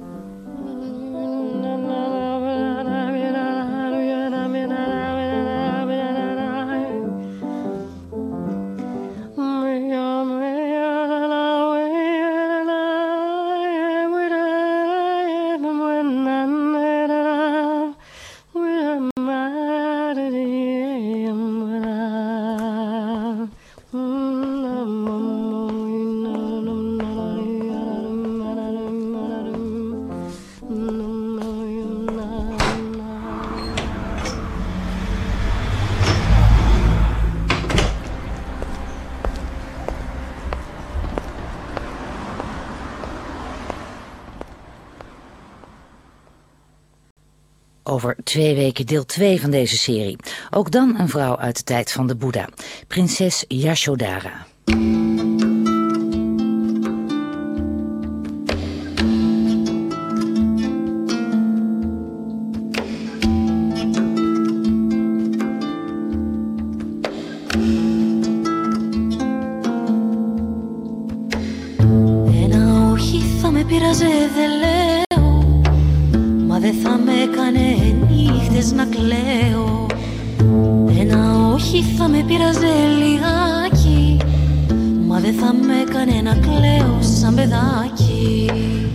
Over twee weken deel twee van deze serie. Ook dan een vrouw uit de tijd van de Boeddha. Prinses Yashodhara. Ένα όχι θα με πειράζε, δεν λέω. Μα δεν θα με έκανε νύχτες να κλαίω. Ένα όχι θα με πειράζε λιγάκι. Μα δεν θα με έκανε να κλαίω σαν παιδάκι.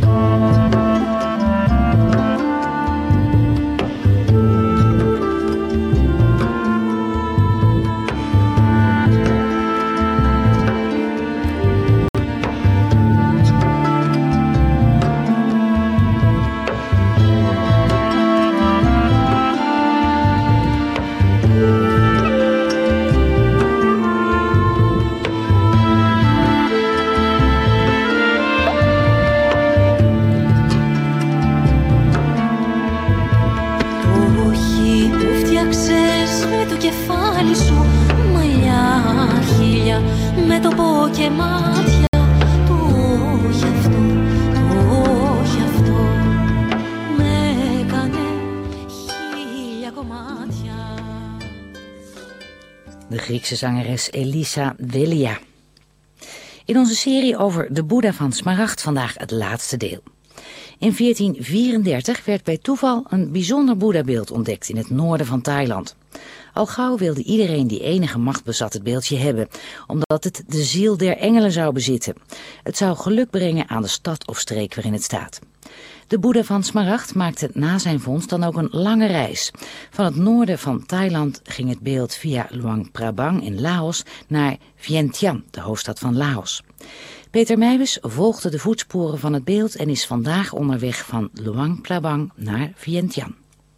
De Griekse zangeres Elisa Velia. In onze serie over de Boeddha van Smaragd vandaag het laatste deel. In veertien vierendertig werd bij toeval een bijzonder Boeddhabeeld ontdekt in het noorden van Thailand. Al gauw wilde iedereen die enige macht bezat het beeldje hebben, omdat het de ziel der engelen zou bezitten. Het zou geluk brengen aan de stad of streek waarin het staat. De Boeddha van Smaragd maakte na zijn vondst dan ook een lange reis. Van het noorden van Thailand ging het beeld via Luang Prabang in Laos naar Vientiane, de hoofdstad van Laos. Peter Meijbes volgde de voetsporen van het beeld en is vandaag onderweg van Luang Prabang naar Vientiane.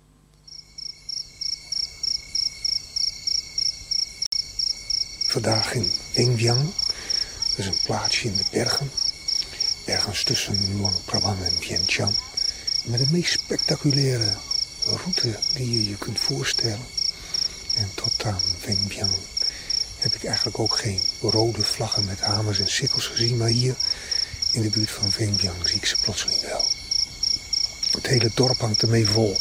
Vandaag in Vientiane, dat is een plaatsje in de bergen, ergens tussen Luang Prabang en Vientiane, met de meest spectaculaire route die je je kunt voorstellen. En tot aan Vientiane heb ik eigenlijk ook geen rode vlaggen met hamers en sikkels gezien, maar hier in de buurt van Vientiane zie ik ze plotseling wel. Het hele dorp hangt ermee vol.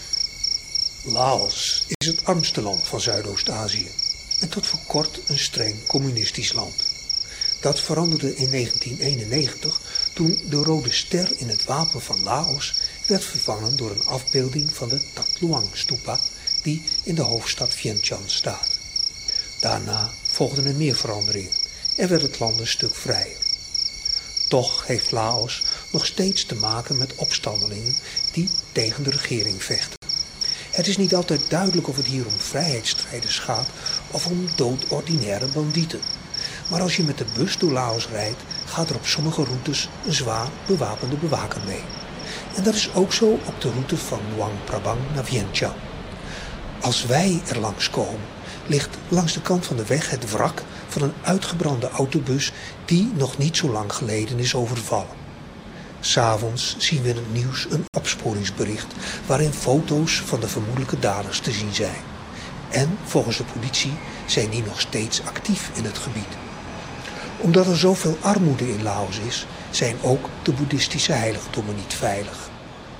Laos is het armste land van Zuidoost-Azië en tot voor kort een streng communistisch land. Dat veranderde in negentien eenennegentig toen de rode ster in het wapen van Laos werd vervangen door een afbeelding van de Tat Luang Stupa die in de hoofdstad Vientiane staat. Daarna volgden er meer veranderingen en werd het land een stuk vrijer. Toch heeft Laos nog steeds te maken met opstandelingen die tegen de regering vechten. Het is niet altijd duidelijk of het hier om vrijheidsstrijders gaat of om doodordinaire bandieten. Maar als je met de bus door Laos rijdt, gaat er op sommige routes een zwaar bewapende bewaker mee. En dat is ook zo op de route van Luang Prabang naar Vientiane. Als wij er langs komen, ligt langs de kant van de weg het wrak van een uitgebrande autobus die nog niet zo lang geleden is overvallen. 'S Avonds zien we in het nieuws een opsporingsbericht waarin foto's van de vermoedelijke daders te zien zijn. En volgens de politie zijn die nog steeds actief in het gebied. Omdat er zoveel armoede in Laos is, zijn ook de boeddhistische heiligdommen niet veilig.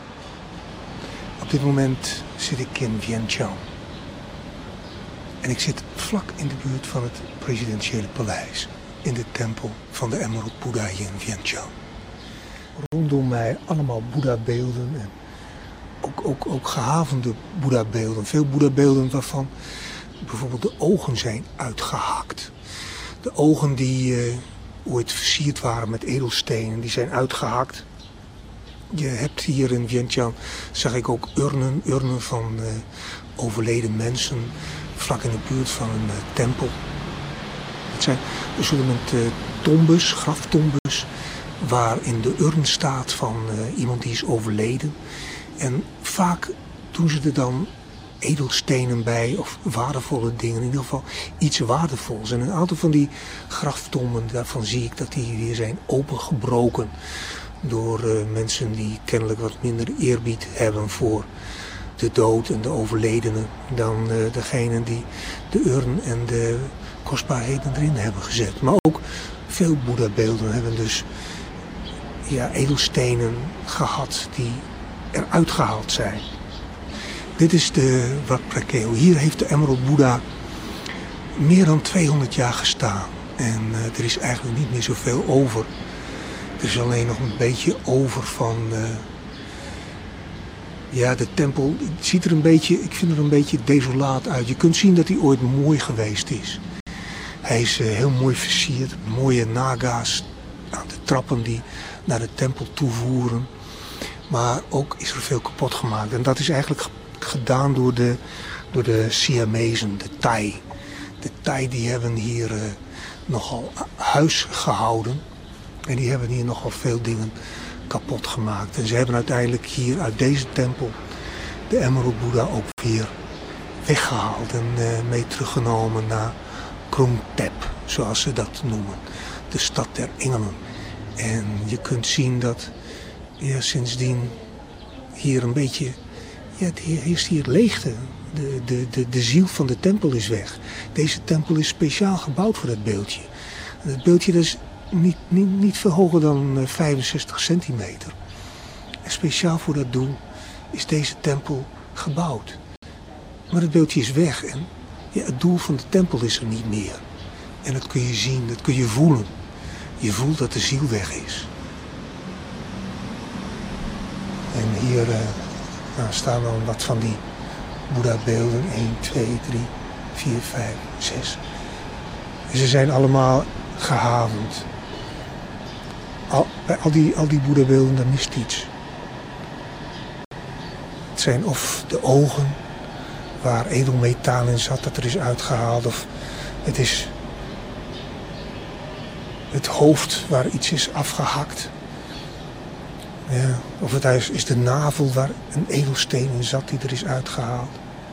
Op dit moment zit ik in Vientiane. En ik zit vlak in de buurt van het presidentiële paleis, in de tempel van de Emerald Boeddha hier in Vientiane. Rondom mij allemaal Boeddha-beelden en ook, ook, ook gehavende Boeddha-beelden. Veel Boeddha-beelden waarvan bijvoorbeeld de ogen zijn uitgehakt. De ogen die uh, ooit versierd waren met edelstenen, die zijn uitgehakt. Je hebt hier in Vientiane, zag ik ook urnen, urnen van uh, overleden mensen, vlak in de buurt van een uh, tempel. Het zijn een soort met uh, tombes, graftombes, waarin de urn staat van uh, iemand die is overleden. En vaak doen ze er dan edelstenen bij of waardevolle dingen, in ieder geval iets waardevols. En een aantal van die graftomben, daarvan zie ik dat die weer zijn opengebroken door uh, mensen die kennelijk wat minder eerbied hebben voor de dood en de overledenen dan uh, degenen die de urn en de kostbaarheden erin hebben gezet. Maar ook veel Boeddha-beelden hebben dus ja, edelstenen gehad die eruit gehaald zijn. Dit is de Wat Prakeo. Hier heeft de Emerald Boeddha meer dan tweehonderd jaar gestaan. En uh, er is eigenlijk niet meer zoveel over. Er is alleen nog een beetje over van... Uh, ja, de tempel het ziet er een beetje... Ik vind er een beetje desolaat uit. Je kunt zien dat hij ooit mooi geweest is. Hij is uh, heel mooi versierd. Mooie naga's aan de trappen die naar de tempel toevoeren. Maar ook is er veel kapot gemaakt. En dat is eigenlijk gedaan door de, door de Siamezen, de Thai. De Thai die hebben hier uh, nogal huis gehouden. En die hebben hier nogal veel dingen kapot gemaakt. En ze hebben uiteindelijk hier uit deze tempel de Emerald Boeddha ook weer weggehaald. En uh, mee teruggenomen naar Krungthep, zoals ze dat noemen. De stad der engelen. En je kunt zien dat ja, sindsdien hier een beetje... Ja, het is hier leegte. De, de, de, de ziel van de tempel is weg. Deze tempel is speciaal gebouwd voor dat beeldje. En het beeldje dat is niet, niet, niet veel hoger dan vijfenzestig centimeter. En speciaal voor dat doel is deze tempel gebouwd. Maar het beeldje is weg en ja, het doel van de tempel is er niet meer. En dat kun je zien, dat kun je voelen. Je voelt dat de ziel weg is. En hier uh, nou, staan dan wat van die Boeddha-beelden. één, twee, drie, vier, vijf, zes. En ze zijn allemaal gehavend. Al, bij al die, al die Boeddha-beelden, daar mist iets. Het zijn of de ogen waar edelmetaal in zat, dat er is uitgehaald. Of het is het hoofd waar iets is afgehakt. Ja, of het is, is de navel waar een edelsteen in zat die er is uitgehaald.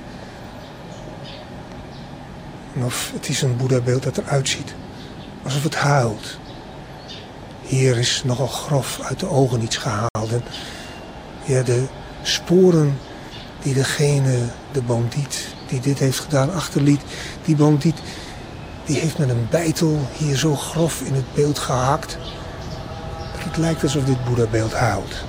En of het is een Boeddha-beeld dat eruit ziet alsof het huilt. Hier is nogal grof uit de ogen iets gehaald. En ja, de sporen die degene, de bandiet die dit heeft gedaan, achterliet. Die bandiet die heeft met een beitel hier zo grof in het beeld gehakt. Het lijkt alsof dit Boeddha-beeld huilt.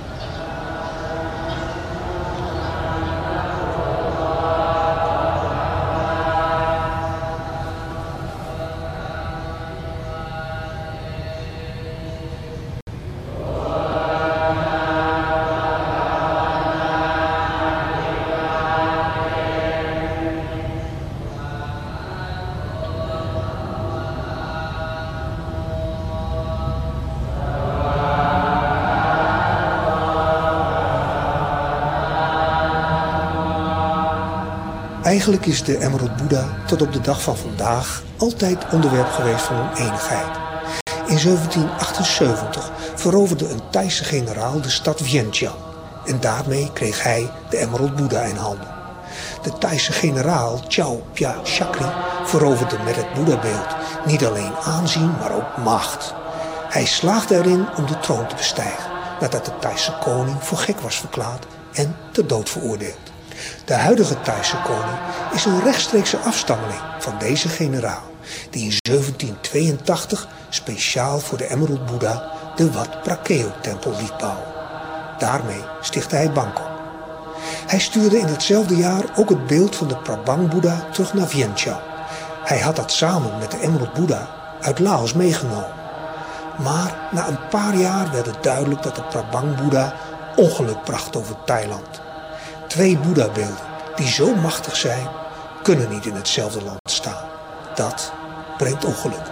Eigenlijk is de Emerald Boeddha tot op de dag van vandaag altijd onderwerp geweest van oneenigheid. In zeventien achtenzeventig veroverde een Thaise generaal de stad Vientiane en daarmee kreeg hij de Emerald Boeddha in handen. De Thaise generaal Chao Pya Chakri veroverde met het Boeddha-beeld niet alleen aanzien, maar ook macht. Hij slaagde erin om de troon te bestijgen, nadat de Thaise koning voor gek was verklaard en ter dood veroordeeld. De huidige Thaise koning is een rechtstreekse afstammeling van deze generaal, die in zeventien tweeëntachtig speciaal voor de Emerald Boeddha de Wat Prakeo-tempel liet bouwen. Daarmee stichtte hij Bangkok. Hij stuurde in hetzelfde jaar ook het beeld van de Prabang Boeddha terug naar Vientiane. Hij had dat samen met de Emerald Boeddha uit Laos meegenomen. Maar na een paar jaar werd het duidelijk dat de Prabang Boeddha ongeluk bracht over Thailand. Twee Boeddha-beelden die zo machtig zijn, kunnen niet in hetzelfde land staan. Dat brengt ongeluk.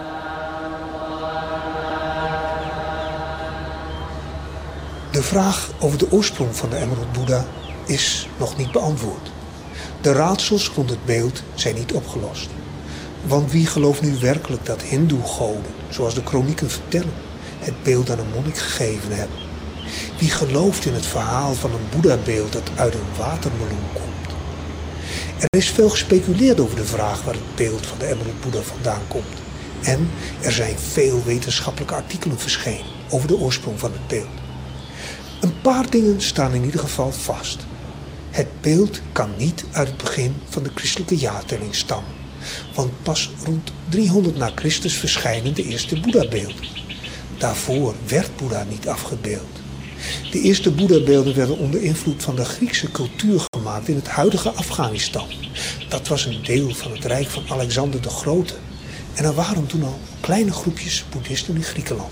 De vraag over de oorsprong van de Emerald Boeddha is nog niet beantwoord. De raadsels rond het beeld zijn niet opgelost. Want wie gelooft nu werkelijk dat hindoe-goden, zoals de kronieken vertellen, het beeld aan een monnik gegeven hebben? Wie gelooft in het verhaal van een Boeddha-beeld dat uit een watermeloen komt? Er is veel gespeculeerd over de vraag waar het beeld van de Emerald Boeddha vandaan komt. En er zijn veel wetenschappelijke artikelen verschenen over de oorsprong van het beeld. Een paar dingen staan in ieder geval vast. Het beeld kan niet uit het begin van de christelijke jaartelling stammen, want pas rond driehonderd na Christus verschijnen de eerste Boeddha-beelden. Daarvoor werd Boeddha niet afgebeeld. De eerste Boeddha-beelden werden onder invloed van de Griekse cultuur gemaakt in het huidige Afghanistan. Dat was een deel van het rijk van Alexander de Grote. En er waren toen al kleine groepjes boeddhisten in Griekenland.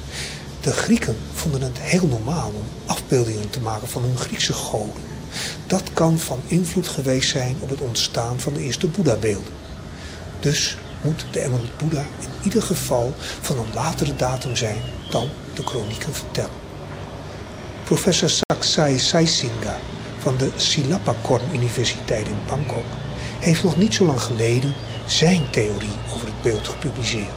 De Grieken vonden het heel normaal om afbeeldingen te maken van hun Griekse goden. Dat kan van invloed geweest zijn op het ontstaan van de eerste Boeddha-beelden. Dus moet de Emerald Boeddha in ieder geval van een latere datum zijn dan de kronieken vertellen. Professor Saksai Saisinga van de Silapakorn Universiteit in Bangkok heeft nog niet zo lang geleden zijn theorie over het beeld gepubliceerd.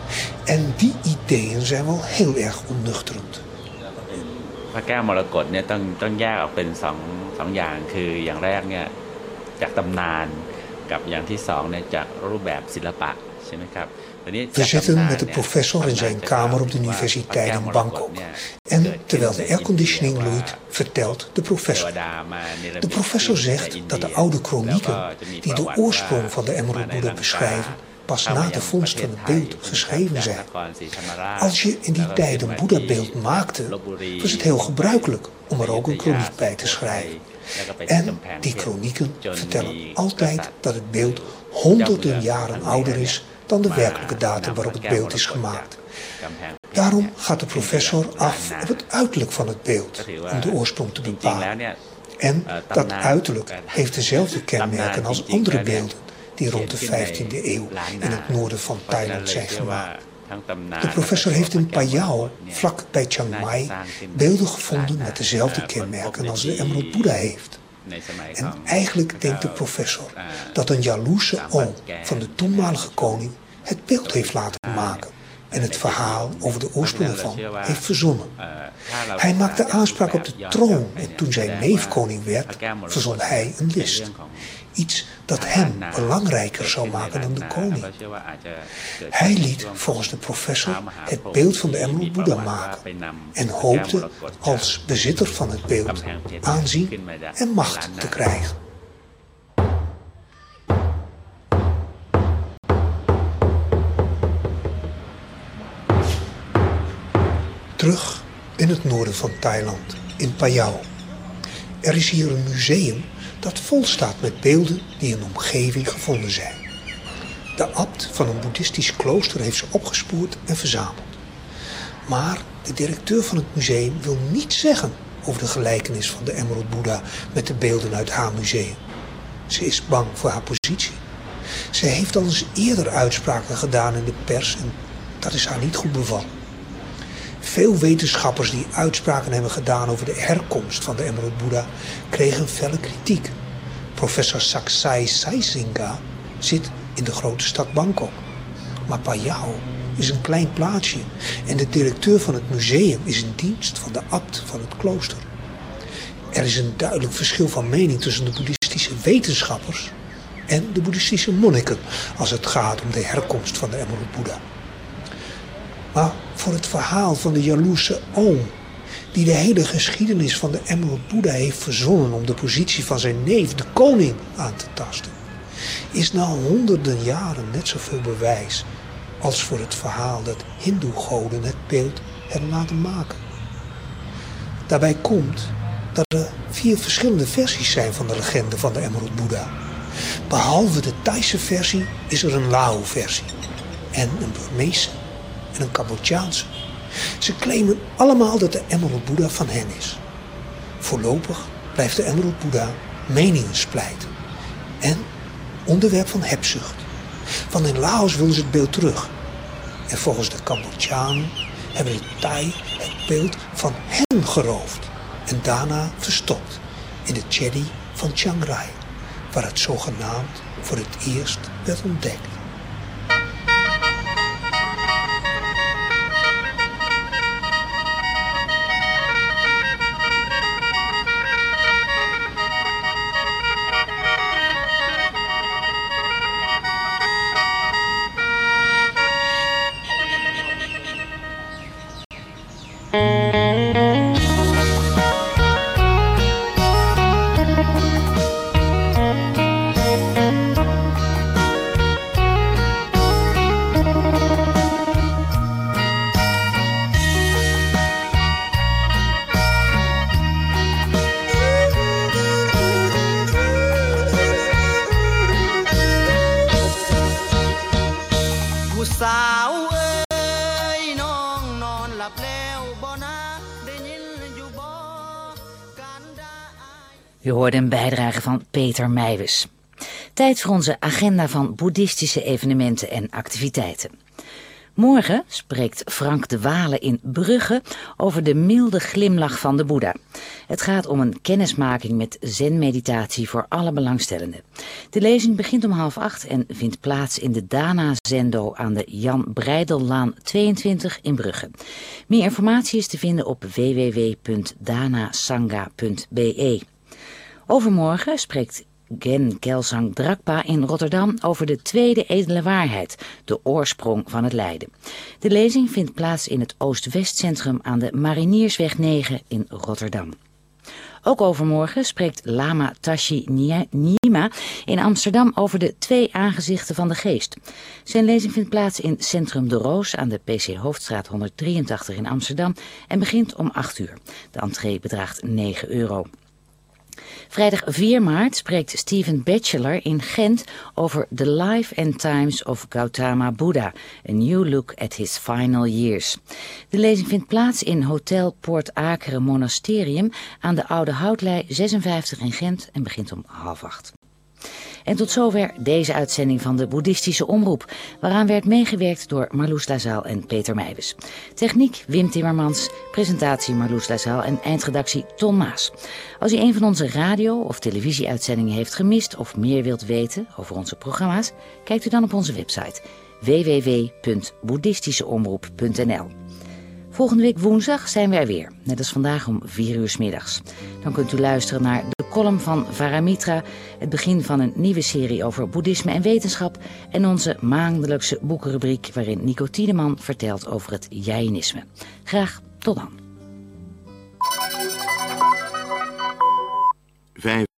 En die ideeën zijn wel heel erg onnuchterend. พระแก้วมรกตเนี่ยต้องต้องแยกออกเป็นสองสองอย่างคืออย่างแรกเนี่ยจากตำนานกับอย่างที่สองเนี่ยจากรูปแบบศิลปะใช่ไหมครับ We zitten met de professor in zijn kamer op de universiteit in Bangkok. En terwijl de airconditioning loeit, vertelt de professor. De professor zegt dat de oude kronieken, die de oorsprong van de Emerald Boeddha beschrijven, pas na de vondst van het beeld geschreven zijn. Als je in die tijd een Boeddha-beeld maakte, was het heel gebruikelijk om er ook een kroniek bij te schrijven. En die kronieken vertellen altijd dat het beeld honderden jaren ouder is dan de werkelijke datum waarop het beeld is gemaakt. Daarom gaat de professor af op het uiterlijk van het beeld om de oorsprong te bepalen. En dat uiterlijk heeft dezelfde kenmerken als andere beelden die rond de vijftiende eeuw in het noorden van Thailand zijn gemaakt. De professor heeft in Phayao, vlak bij Chiang Mai, beelden gevonden met dezelfde kenmerken als de Emerald Boeddha heeft. En eigenlijk denkt de professor dat een jaloerse oom van de toenmalige koning het beeld heeft laten maken en het verhaal over de oorsprong ervan heeft verzonnen. Hij maakte aanspraak op de troon en toen zijn neef koning werd, verzon hij een list. Iets dat hem belangrijker zou maken dan de koning. Hij liet volgens de professor het beeld van de Emerald Boeddha maken en hoopte als bezitter van het beeld aanzien en macht te krijgen. Terug in het noorden van Thailand, in Phayao. Er is hier een museum dat vol staat met beelden die in de omgeving gevonden zijn. De abt van een boeddhistisch klooster heeft ze opgespoord en verzameld. Maar de directeur van het museum wil niets zeggen over de gelijkenis van de Emerald Boeddha met de beelden uit haar museum. Ze is bang voor haar positie. Ze heeft al eens eerder uitspraken gedaan in de pers en dat is haar niet goed bevallen. Veel wetenschappers die uitspraken hebben gedaan over de herkomst van de Emerald Boeddha kregen felle kritiek. Professor Saksai Saisinga zit in de grote stad Bangkok. Maar Phayao is een klein plaatsje en de directeur van het museum is in dienst van de abt van het klooster. Er is een duidelijk verschil van mening tussen de boeddhistische wetenschappers en de boeddhistische monniken als het gaat om de herkomst van de Emerald Boeddha. Maar voor het verhaal van de jaloerse oom, die de hele geschiedenis van de Emerald Boeddha heeft verzonnen om de positie van zijn neef, de koning, aan te tasten, is na honderden jaren net zoveel bewijs als voor het verhaal dat hindoe-goden het beeld hebben laten maken. Daarbij komt dat er vier verschillende versies zijn van de legende van de Emerald Boeddha. Behalve de Thaise versie is er een Lao-versie en een Burmeese en een Cambodjaanse. Ze claimen allemaal dat de Emerald Boeddha van hen is. Voorlopig blijft de Emerald Boeddha meningen splijten en onderwerp van hebzucht. Want in Laos willen ze het beeld terug. En volgens de Cambodjanen hebben de Thai het beeld van hen geroofd en daarna verstopt in de Chedi van Chiang Rai, waar het zogenaamd voor het eerst werd ontdekt. U hoorde een bijdrage van Peter Meijwes. Tijd voor onze agenda van boeddhistische evenementen en activiteiten. Morgen spreekt Frank de Wale in Brugge over de milde glimlach van de Boeddha. Het gaat om een kennismaking met zen-meditatie voor alle belangstellenden. De lezing begint om half acht en vindt plaats in de Dana Zendo aan de Jan Breidellaan tweeëntwintig in Brugge. Meer informatie is te vinden op w w w punt danasangha punt b e. Overmorgen spreekt Gen Kelsang Drakpa in Rotterdam over de tweede edele waarheid, de oorsprong van het lijden. De lezing vindt plaats in het Oost-West-centrum aan de Mariniersweg negen in Rotterdam. Ook overmorgen spreekt Lama Tashi Nyima in Amsterdam over de twee aangezichten van de geest. Zijn lezing vindt plaats in Centrum de Roos aan de P C Hoofdstraat honderddrieëntachtig in Amsterdam en begint om acht uur. De entree bedraagt negen euro. Vrijdag vier maart spreekt Stephen Batchelor in Gent over The Life and Times of Gautama Buddha, A New Look at His Final Years. De lezing vindt plaats in Hotel Poort Akeren Monasterium aan de Oude Houtlei zesenvijftig in Gent en begint om half acht. En tot zover deze uitzending van de Boeddhistische Omroep, waaraan werd meegewerkt door Marloes Lazaal en Peter Meijwes. Techniek Wim Timmermans, presentatie Marloes Lazaal en eindredactie Ton Maas. Als u een van onze radio- of televisieuitzendingen heeft gemist of meer wilt weten over onze programma's, kijkt u dan op onze website w w w punt boeddhistischeomroep punt n l. Volgende week woensdag zijn we er weer, net als vandaag om vier uur 's middags. Dan kunt u luisteren naar de column van Varamitra, het begin van een nieuwe serie over boeddhisme en wetenschap en onze maandelijkse boekenrubriek waarin Nico Tiedeman vertelt over het Jainisme. Graag tot dan.